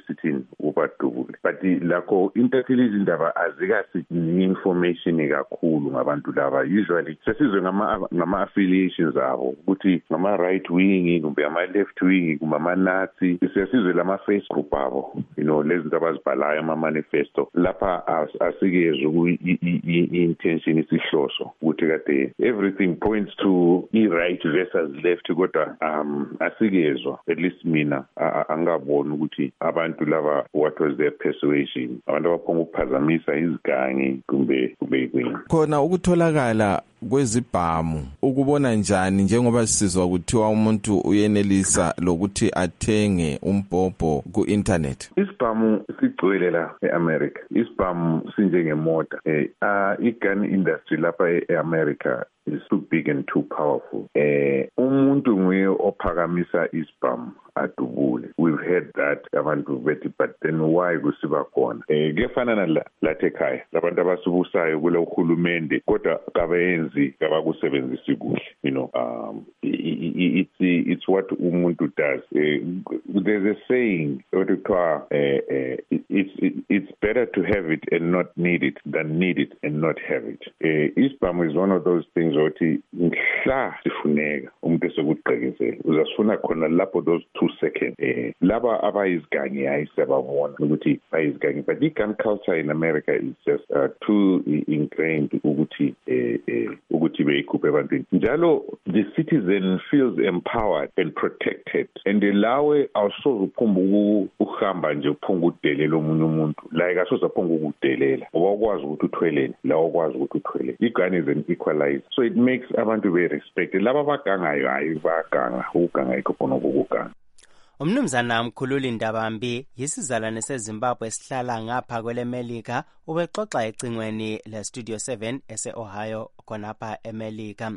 ubadubule but lakho intatheli izindaba azikasi information kakhulu ngabantu laba usually sesizwe ngama ngama affiliations abo ukuthi ngama right wing kumbe ama left wing kumbe ama Nazi sesizwe lama face group abo you know lezi zinto abazibhalayo ama manifesto lapha asikezwe ku intention isihloso ukuthi kade everything points to i right versus left kodwa um asikezwe at least mina angaboni ukuthi abantu laba what was their persuasion abantu abaphonga ukuphazamisa izigangi kumbe kumbe kwini khona ukutholakala kwezibhamu ukubona njani njengoba sisizwa kuthiwa umuntu uyenelisa lokuthi athenge umbhobho ku internet isibhamu sigcwele la eAmerica isibhamu sinjengemoto eh i-gun industry lapha eAmerica is too big and too powerful eh umuntu nguye ophakamisa isibhamu adubule we've heard that abantu bethi but then why kusiba khona eh kefana na lathe ekhaya labantu abasubusayo kule uhulumende kodwa kabenzi kabakusebenzisi kuhle you know um it's it's what umuntu does uh, there's a saying okuthiwa uh, it's it's better to have it and not need it than need it and not have it uh, isibhamu is one of those things othi mhla sifuneka umuntu esekuqhekezela uzasifuna khona lapho those two seconds eh laba abayizigangi ayisebabona ukuthi bayizigangi but the gun culture in America is just uh, too ingrained ukuthi eh, eh ukuthi beyikhuphe ebantwini njalo the citizen feels empowered and protected and lawe awusoze uphumba ukuhamba nje uphunga udelela omunye umuntu like asoze uphunga ukudelela ngoba ukwazi ukuthi uthwelele la ukwazi ukuthi uthwele igun is an equalizer so it makes abantu be respected laba bagangayo hayi baganga ukuganga ikhono kokuganga Umnumzana Mkhululi Ndabambi yisizalwane seZimbabwe esihlala ngapha kwelemelika ubexoxa ecingweni le Studio seven ese Ohio khonapha eMelika.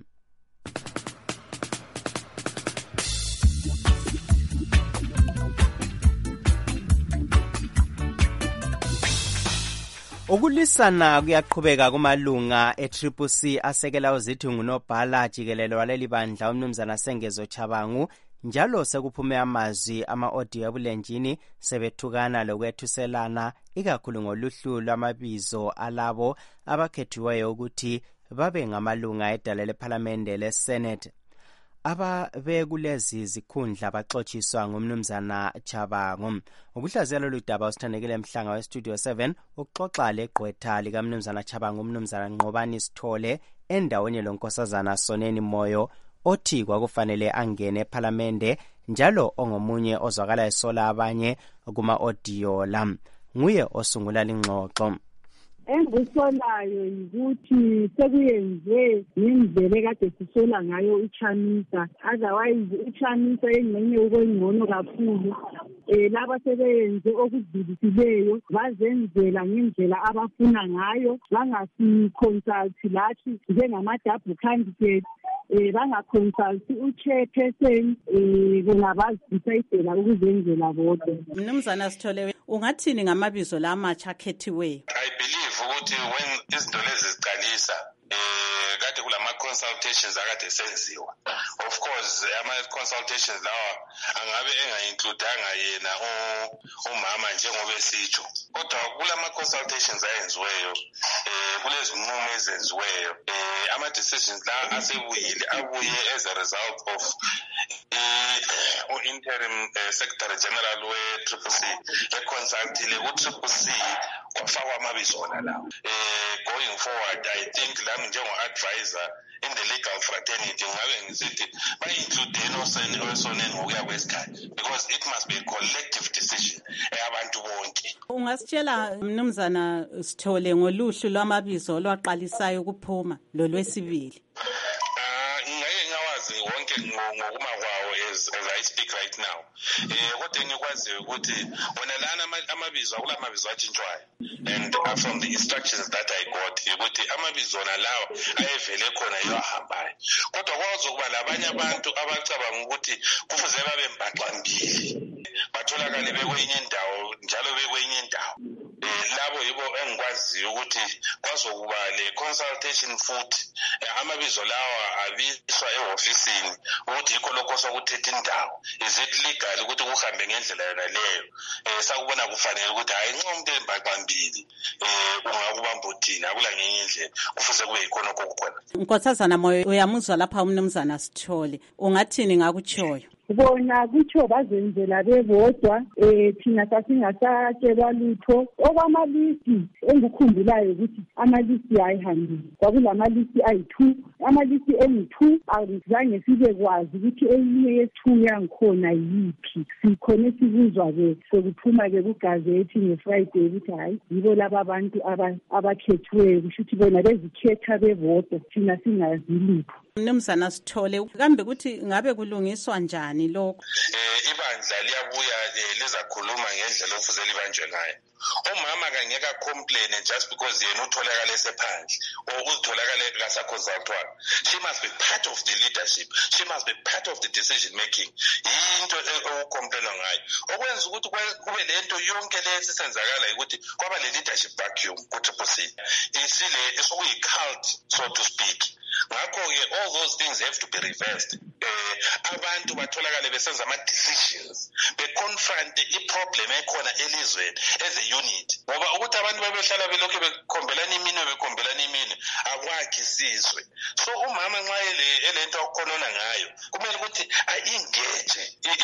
Ukulisana kuyaqhubeka kumalunga e-Triple C asekela uzithi ngunobhala jikelelo waleli bandla umnumzana Sengezo Chabangu njalo sekuphume amazwi ama-audio ebulenjini sebethukana lokwethuselana ikakhulu ngoluhlu lwamabizo alabo abakhethiweyo ukuthi babe ngamalunga edala lephalamende leSenate ababekulezi zikhundla baxotshiswa ngumnumzana Chabangu. Ukuhlaziyela ludaba usithandekile emhlanga weStudio seven ukuxoxa legqwetha likamnumzana Chabangu umnumzana Nqobani Sithole endaweni lonkosazana Soneni Moyo othi kwakufanele angene ephalamende njalo ongomunye ozwakala esola abanye kuma audio la nguye osungula lingxoxo. Engisolayo ukuthi sekuyenze ngendlela kade sisola ngayo uChamisa otherwise uChamisa engcenye ukongcono kakhulu eh laba sebeyenze okudlulisileyo bazenzela ngendlela abafuna ngayo bangasi consult lathi njengama double candidate eh bangaconsult uchairperson eh kungabazidicela ukuzenzela bodwa. Mnumzana Sithole ungathini ngamabizo la amatsha akhethiweyo? I believe ukuthi when izinto lezi ziqalisa eh kade kulama consultations akade senziwa of course ama consultations lawa angabe engayincludanga yena umama njengoba esitsho kodwa kulama consultations ayenziweyo eh kulezi nqumo ezenziweyo eh ama decisions la asebuyile abuye as a result of eh interim uh, secretary general we Triple C econsultile ku Triple C kwafakwa amabizo wona lawo eh going forward I think lami njengo advisor in the legal fraternity ngabe ngisithi ba include noseni osoneni ngokuya kwesikhathi because it must be a collective decision eyabantu bonke. Ungasitshela mnumzana Sithole ngoluhlu lwamabizo lwaqalisayo ukuphuma lo lwesibili? Wonke ngokuma kwawo as as I speak right now eh kodwa engikwaziyo ukuthi wona lana amabizo akulamabizo atshintshwayo and uh, from the instructions that I got ukuthi amabizo na lawo ayevele khona yohambayo kodwa kwazo kuba labanye abantu abacabanga ukuthi kufuze babe mbaxambili but batholakale bekwenye indawo njalo bekwenye indawo. Labo yibo engikwaziyo ukuthi kwazokuba le consultation futhi amabizo lawa abiswa ehofisini ukuthi yikho lokho sokuthetha indawo. Is it legal ukuthi kuhambe ngendlela yona leyo? Eh sakubona kufanele ukuthi hayi nxa umuntu embaqambili eh ungakubamba uthini akula ngenye indlela kufuze kube yikhona okukhona. Nkosazana Moyo uyamuzwa lapha umnumzana Sithole ungathini ngakutshoyo? Bona kutsho bazenzela bebodwa eh thina sasingasatshelwa lutho okwamalisti engikhumbulayo ukuthi amalisti ayihambile kwakulamalisti ayi-two amalisti engu-two azange sibe kwazi ukuthi eyinye ye-two yangikhona yiphi sikhone sibuzwa-ke sokuphuma-ke kugazethi nge-Friday ukuthi hayi yibo laba abantu abakhethiweyo kusho ukuthi bona bezikhetha bebodwa thina singazi lutho. Mnumzana Sithole kambe ukuthi ngabe kulungiswa njani lokho? Eh ibandla liyabuya lizakhuluma ngendlela ofuze libanjwe ngayo. Umama kangeka complain just because yena utholakala esephandle or uzitholakala kasaconsultwa. She must be part of the leadership. She must be part of the decision making. Into okucomplainwa ngayo. Okwenza ukuthi kube lento yonke lesisenzakala ukuthi kwaba le leadership vacuum ku Triple C. Isile esokuyi cult so to speak. Ngakho-ke all those things have to be reversed. Eh abantu batholakale besenza ama decisions beconfront i-problem ekhona elizweni as a unit. Ngoba ukuthi abantu babehlala belokho bekhombelana iminwe bekhombelana iminwe akwakhi sizwe. So umama nxa ele elento okukhonona ngayo kumele ukuthi ayingeje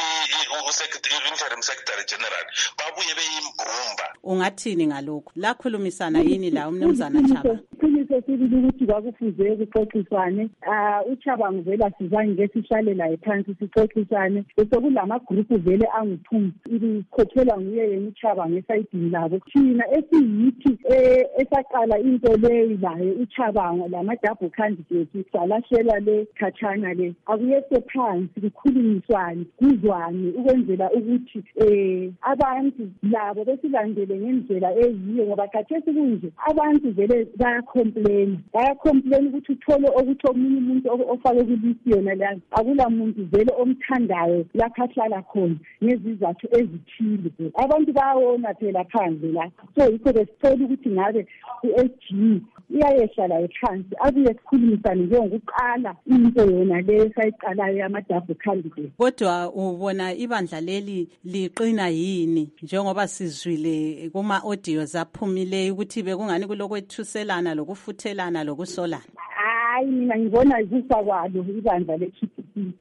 i-interim secretary general babuye beyimbumba. Ungathini ngalokho? Lakhulumisana yini la umnumzana Chaba? Iqiniso sibili ukuthi kwakufuze kuxoxiswane ah uChabang vela sizange ngesihlale la phansi sixoxisane bese kulama group vele angu-two ikhokhela nguye yena uChabang esayidini labo thina esiyithi esaqala into leyo layo uChabang lama double candidate salashela le khathana le akuyese phansi kukhulumiswane kuzwane ukwenzela ukuthi eh abantu labo besilandele ngendlela eyiyo ngoba khathesi kunje abantu vele baya complain baya complain ukuthi uthole ukuthi omunye umuntu ofake kulisi yona la akula muntu vele omthandayo lapha ahlala khona ngezizathu ezithile abantu bayawona phela phandle la so yikho besithola ukuthi ngabe ku-S G iyayehlala ephansi abuye sikhulumisane njengokuqala into yona leyo sayiqalayo yama-double candidate. Kodwa ubona ibandla leli liqina yini njengoba sizwile kuma-audio zaphumileyo ukuthi bekungani kulokwethuselana lokufuthelana lokusolana? Hayi mina ngibona ikufa kwalo ibandla le-T P C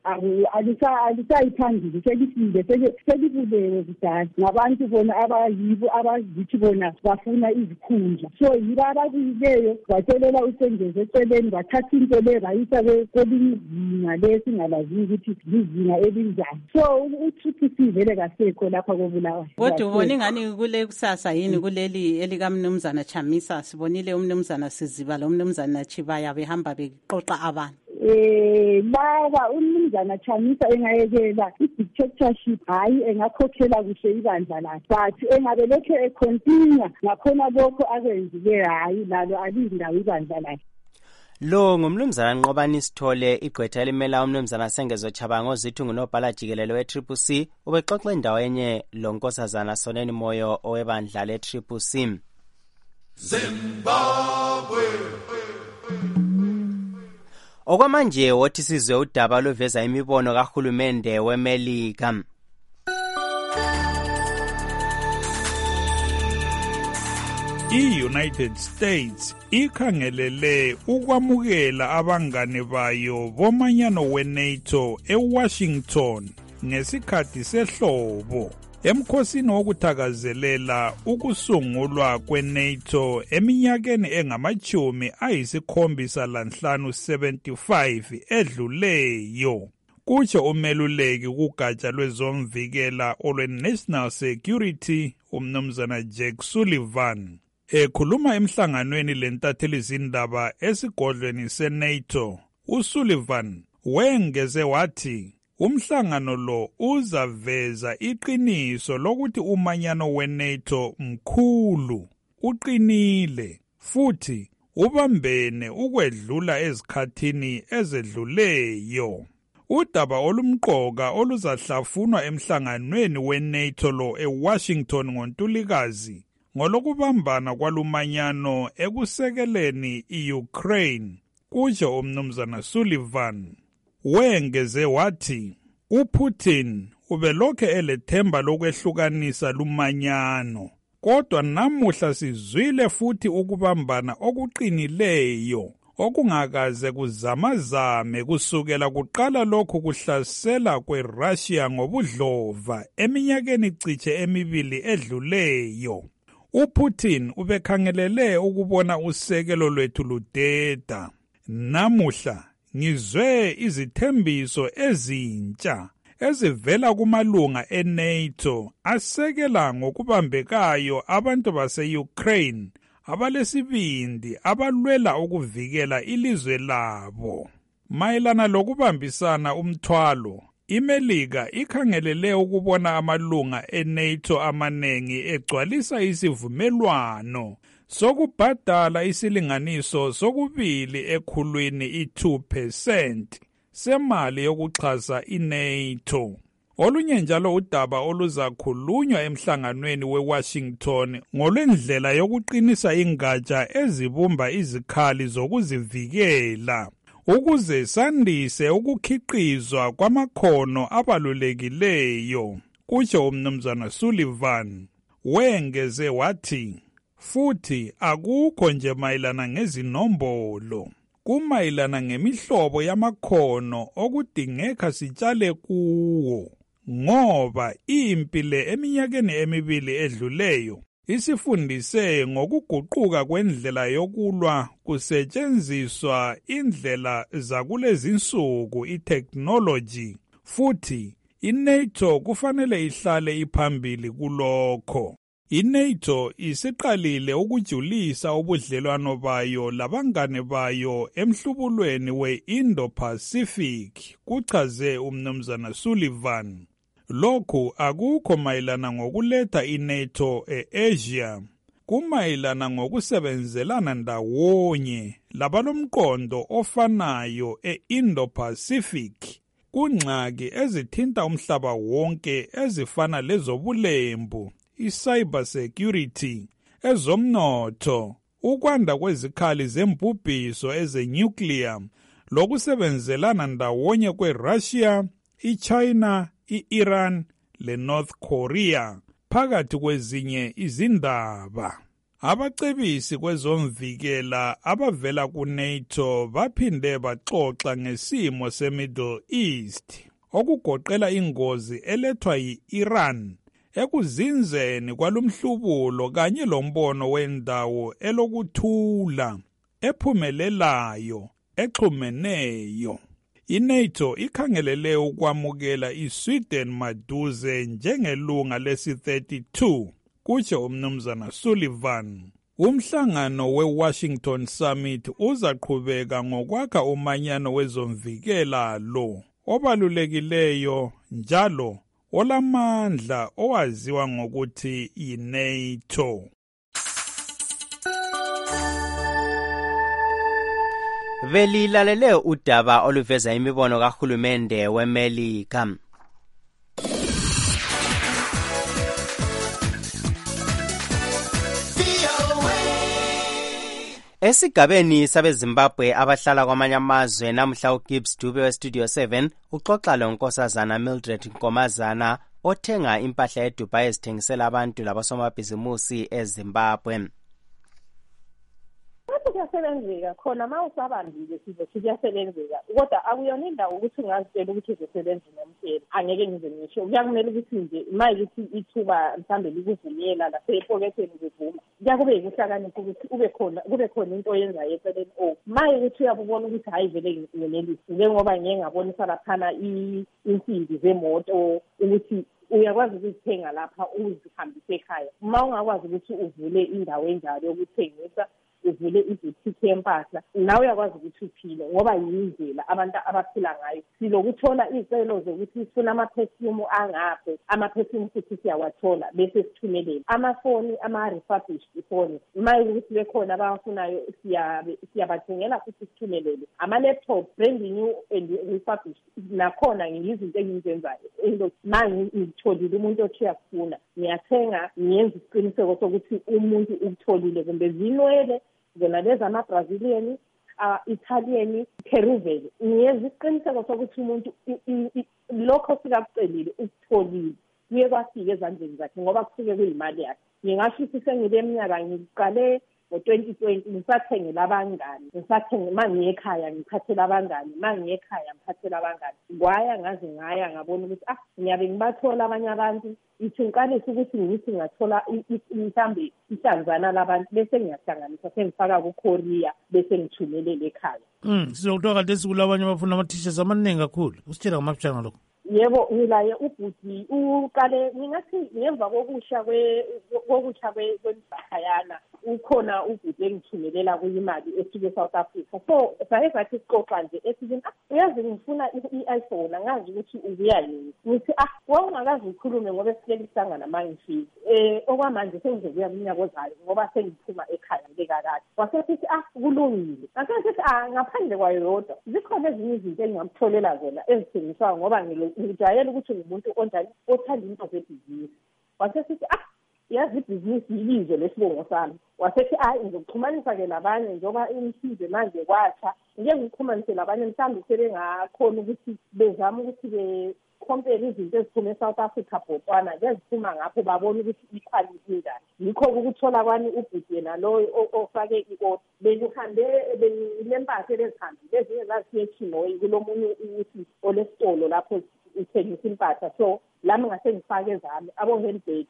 alisayiphambili selifile selibulewe kudala ngabantu bona abayibo abazithi bona bafuna izikhundla so yibo ababuyileyo batshelela usengeze eceleni bathatha into le bayisa kwelinye izinga lesingalaziyo ukuthi lizinga elinjani so u-T P C vele kasekho lapha koBulawayo. Kodwa ubona ingani kule kusasa yini kuleli elikamnumzana Chamisa sibonile umnumzana Siziba lo mnumzana Chibaya behamba beqoqa abantu. Eh laba umnumzana Chamisa engayekela i-dictatorship hayi engakhokhela kuhle ibandla lakhe but engabe lokho econtinue ngakhona lokho akwenzile hayi lalo alindawo ibandla lakhe. Lo ngumnumzana Nqobani Sithole igqwetha elimela umnumzana Sengezo Chabang ozithu ngunobhala jikelele we-Triple C ubexoxa indawo enye lo nkosazana Soneni Moyo owebandla le-Triple C. Zimbabwe Okwamanje wothi sizwe udaba loveza imibono kahulumende weMelika. I-United States ikhangelele ukwamukela abangane bayo bomanyano we-NATO eWashington ngesikhathi sehlobo emkhosini wokuthakazelela ukusungulwa kwe-NATO eminyakeni engamachumi ayisikhombisa lanhlanu seventy-five edluleyo. Kutsho umeluleki kugatsha lwezomvikela olwe-National Security umnumzana Jake Sullivan. Ekhuluma emhlanganweni lentatheli zindaba esigodlweni se-NATO, uSullivan wengeze wathi umhlangano lo uzaveza iqiniso lokuthi umanyano we-NATO mkhulu, uqinile, futhi ubambene ukwedlula ezikhathini ezedluleyo. udaba olumqoka oluzahlafunwa emhlanganweni we-NATO lo eWashington ngoNtulikazi ngolokubambana kwalumanyano ekusekeleni i-Ukraine, kusho umnumzana Sullivan. Wengeze wathi uPutin ubelokhe elethemba lokwehlukanisa lumanyano, kodwa namuhla sizwile futhi ukubambana okuqinileyo okungakaze kuzamazame kusukela kuqala lokhu kuhlasela kweRussia ngobudlova eminyakeni ciche emibili edluleyo. uPutin ubekhangelele ukubona usekelo lwethu ludeda. Namuhla ngizwe izithembiso ezintsha ezivela kumalunga e-NATO asekela ngokubambekayo abantu base-Ukraine abalesibindi abalwela ukuvikela ilizwe labo. Mayelana lokubambisana umthwalo, iMelika ikhangelele ukubona amalunga e-NATO amanengi egcwalisa isivumelwano sokubhadala isilinganiso sokubili ekhulwini i-two percent semali yokuxhasa i-NATO. Olunye njalo udaba oluzakhulunywa emhlanganweni we-Washington ngolwendlela yokuqinisa ingatsha ezibumba izikhali zokuzivikela ukuze sandise ukukhiqizwa kwamakhono abalulekileyo, kusho umnumzana Sullivan. Wengeze wathi, futhi akukho nje mayelana ngezinombolo, kumayelana ngemihlobo yamakhono okudingeka sitshale kuwo, ngoba impi le eminyakeni emibili edluleyo isifundise ngokuguquka kwendlela yokulwa kusetshenziswa indlela zakulezinsuku i-technology, futhi i-NATO kufanele ihlale iphambili kulokho. I-NATO isiqalile ukujulisa ubudlelwano bayo labangane bayo emhlubulweni we-Indo-Pacific, kuchaze umnumzana Sullivan. Lokhu akukho mayelana ngokuletha i-NATO e-Asia, kumayelana ngokusebenzelana ndawonye labalomqondo ofanayo e-Indo-Pacific kungxaki ezithinta umhlaba wonke ezifana lezobulembu, i-cyber security, ezomnotho, ukwanda kwezikhali zembubhiso ezenuclear, lokusebenzelana ndawonye kweRussia, iChina, i-Iran leNorth Korea, phakathi kwezinye izindaba. Abacebisi kwezomvikela abavela ku-NATO baphinde baxoxa ngesimo se-Middle East, okugoqela ingozi elethwa yi-Iran ekuzinzeni kwalumhlubulo kanye lombono wendawo elokuthula, ephumelelayo, exhumeneyo. I-NATO ikhangelele ukwamukela iSweden maduze njengelunga lesi-thirty-two, kutsho umnumzana Sullivan. Umhlangano we-Washington Summit uzaqhubeka ngokwakha umanyano wezomvikela lo obalulekileyo njalo olamandla owaziwa ngokuthi yi-NATO. Belilalele udaba oluveza imibono kahulumende weMelika. Esigabeni sabeZimbabwe abahlala kwamanye amazwe namuhla uGibbs Dube weStudio seven uxoxa lonkosazana Mildred Nkomazana othenga impahla eDubai ezithengisela abantu labasomabhizimusi eZimbabwe. Kuyasebenzeka khona ma usabambile sizo kuyasebenzeka kodwa akuyona indawo ukuthi ungazitshela ukuthi uzosebenza nomphela angeke ngize ngisho kuyakumele ukuthi nje maye ukuthi ithuba mhlambe likuvumela lapha ephoketheni kuvuma kuyakube ukuhlakanipha ukuthi ube khona kube khona into oyenzayo eceleni o maye ukuthi uyabona ukuthi hayi vele nginelisi njengoba ngeke ngabonisa laphana insimbi zemoto ukuthi uyakwazi ukuzithenga lapha uzihambise ekhaya. Uma ungakwazi ukuthi uvule indawo enjalo yokuthengisa uvule iboutique yempahla nawe uyakwazi ukuthi uphile ngoba yindlela abantu abaphila ngayo. Silokuthola icelo zokuthi sifuna ama-perfume angaphe, ama-perfume futhi siyawathola bese sithumelele. Amafoni ama-refurbished phone maye ukuthi bekhona abawafunayo siyabathengela futhi sithumelele. Ama-laptop brand new and refurbished nakhona ngiyizinto engizenzayo engizothi manje ngitholile umuntu othi uyafuna ngiyathenga ngiyenza isiqiniseko sokuthi umuntu ukutholile kumbe zinwele zona lezi ama-Brazilian, uh, Italian, Peruvian. Ngiyenza isiqiniseko sokuthi umuntu lokho sikakucelile ukutholile kuye kwafika ezandleni zakhe ngoba kusuke kuyimali yakhe. Ngingasho ukuthi sengile minyaka ngiqale ngo-twenty twenty ngisathengela abangani, ngisathenge mangiye ekhaya ngiphathela abangani, mangiye ekhaya ngiphathela abangani. Kwaya ngaze ngaya ngabona ukuthi ah ngiyabe ngibathola abanye abantu, ithi ngiqalise ukuthi ngithi ngathola mhlambe ihlanzana labantu bese ngiyahlanganisa sengifaka ku-Korea bese ngithumelele ekhaya. Mm, sizokuthola kade sikulabanye abafuna ama-t-shirts amaningi kakhulu. Usitshela ngamafutshana lokho. Yebo ngilaye ubhuti uqale ngingathi ngemva kokusha kwe kokusha kwemhlahayana ukhona ubhuti engithumelela kuyimali esuke South Africa. So saye sathi siqoqa nje esithi ah uyazi ngifuna i-iPhone angazi ukuthi ubuya yini. Ngithi ah wawungakazi ukhulume ngoba sihleli sangana mangifika. Eh okwamanje sengizobuya kunyaka ozayo ngoba sengiphuma ekhaya lekakade. Wasesithi ah kulungile. Asesithi ah ngaphandle kwayo yodwa zikhona ezinye izinto engingamtholela zona ezithengiswa ngoba ngilo ngijayele ukuthi ngumuntu onjani othanda into zebhizinisi. Wasesithi ah yazi ibhizinisi yilizwe lesibongo sami. Wasethi ah ngizokuxhumanisa ke labanye njengoba imisize manje kwatsha ngeke ngixhumanise labanye mhlawumbe sebengakhona ukuthi bezama ukuthi be compare izinto eziphume South Africa Botswana ngeziphuma ngapho babona ukuthi iquality njani. Yikho ukuthola kwani ubhuti yena loyo ofake i-order benihambe benilempahla lezihambile ezinye zasiye eChinoyi kulomunye ukuthi olesitolo lapho uthengisa impahla. So lami ngase ngifake zami abo-handbag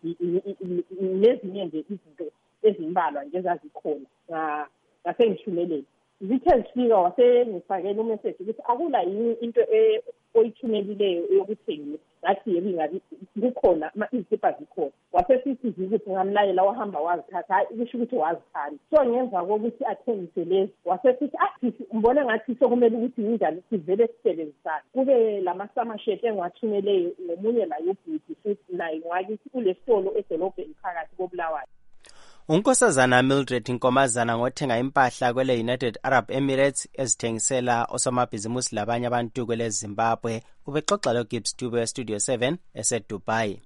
nezinye nje izinto ezimbalwa nje ezazikhona ngase ngithumelele. Zithe zifika wase ngifakela umessage ukuthi akula yini into oyithumelileyo yokuthengisa. Ngathi yebo ingabi kukhona izipa zikhona. Wasesithi ukuthi ngamlayela wahamba wazithatha hayi kusho ukuthi wazithanda. So ngemva kokuthi athengise lezi wasesithi ah ngibone ngathi sokumele ukuthi injalo sivele sisebenzisane. Kube lama-summer shirt engiwathumeleyo nomunye la yobhuti futhi naye ngakithi kule sitolo edolobheni phakathi koBulawayo. Unkosazana Mildred Nkomazana ngothenga impahla kwele United Arab Emirates ezithengisela osomabhizimusi labanye abantu kwele Zimbabwe. Ubexoxa lo Gibbs Dube Studio seven eseDubai.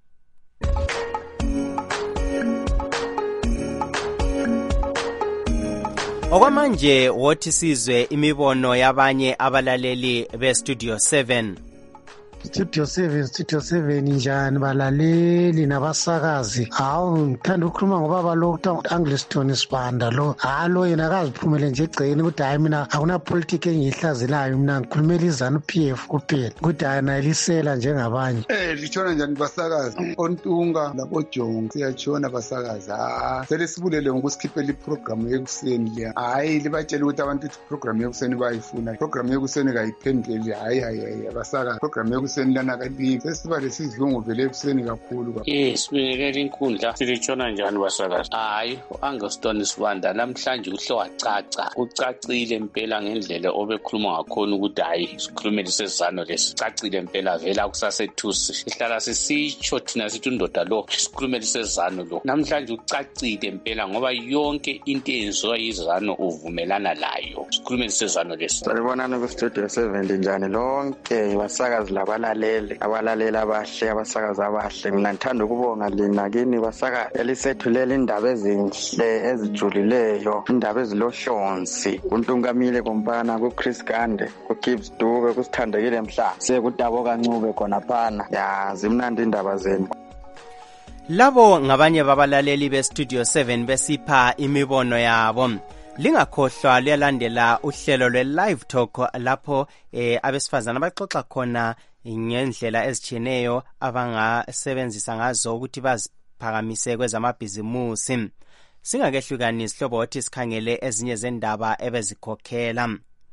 Okwamanje wothi sizwe imibono yabanye abalaleli be Studio seven. Studio seven, Studio seven njani balaleli nabasakazi. Hawu ngithanda ukukhuluma ngobaba lo kuthiwa Angliston Sibanda lo. Halo yena akaziphumele nje egcekeni ukuthi hayi mina akuna politics engiyihlazelayo mina ngikhulumela izanu P F kuphela. Ukuthi ayinalisela njengabanye. Eh litshona njani basakazi? Ontunga labojonga siyatshona basakazi. Ah sele sibulele ngokusikhiphela iprogram yekuseni le. Hayi libatshela ukuthi abantu ukuthi program yekuseni bayifuna. Program yekuseni kayiphendleli hayi hayi basakazi. Program yekuseni lana kalibi sesiba lesizungu vele ekuseni kakhulu. Yes sibingelela inkundla silitshona njani basakazi. Hayi uAngliston Sibanda namhlanje uhle wacaca ucacile impela ngendlela obekhuluma ngakhona ukuthi hayi sikhulumele sesizano lesicacile impela vela kusasethusi sihlala sisitsho thina sithi undoda lo sikhulumele sesizano lo namhlanje ucacile impela ngoba yonke into eyenziwa yizano uvumelana layo sikhulumele sesizano lesi. Salibonani ku Studio seven njani lonke basakazi laba abalaleli abalaleli abahle abasakazi abahle. Mina ngithanda ukubonga lina kini basakazi elisethulela indaba ezinhle ezijulileyo indaba ezilohlonzi kuntungamile kompana ku Chris Gande ku Gibbs Dube kusithandekile mhla sekudabo kancube khona phana ya zimnandi indaba zenu. Labo ngabanye babalaleli be Studio seven besipha imibono yabo. Lingakhohlwa liyalandela uhlelo lwe live talk lapho eh, abesifazana baxoxa khona ngendlela ezitshiyeneyo abangasebenzisa ngazo ukuthi baziphakamise kwezamabhizimusi. Singakehlukanisi hlobo othi sikhangele ezinye zendaba ebezikhokhela.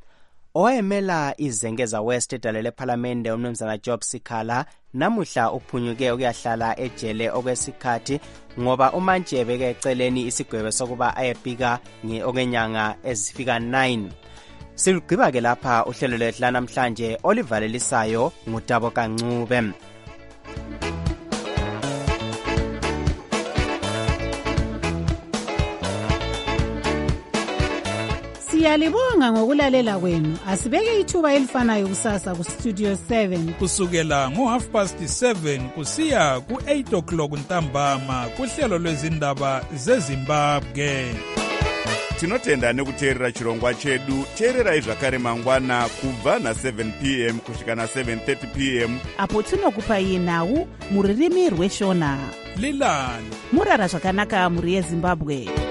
owayemela izengeza West edale lephalamende umnumzana Job Sikhala namuhla uphunyuke ukuyahlala ejele okwesikhathi ngoba uMantshebe ke eceleni isigwebo sokuba ayebika ngeokwenyanga ezifika nine. Silugqiba ke lapha uhlelo lwethu namhlanje olivalelisayo ngudabo kancube. Siyalibonga ngokulalela kwenu. Asibeke ithuba elifanayo kusasa ku Studio seven kusukela ngo half past seven kusiya ku eight o'clock ntambama kuhlelo lwezindaba zeZimbabwe. Tinotenda nekuteerera chirongwa chedu. Teererai zvakare mangwana kubva na seven p m kusvika na seven thirty p m apo tinokupai nhau muririmi rweshona. Lilani murara zvakanaka muri yeZimbabwe.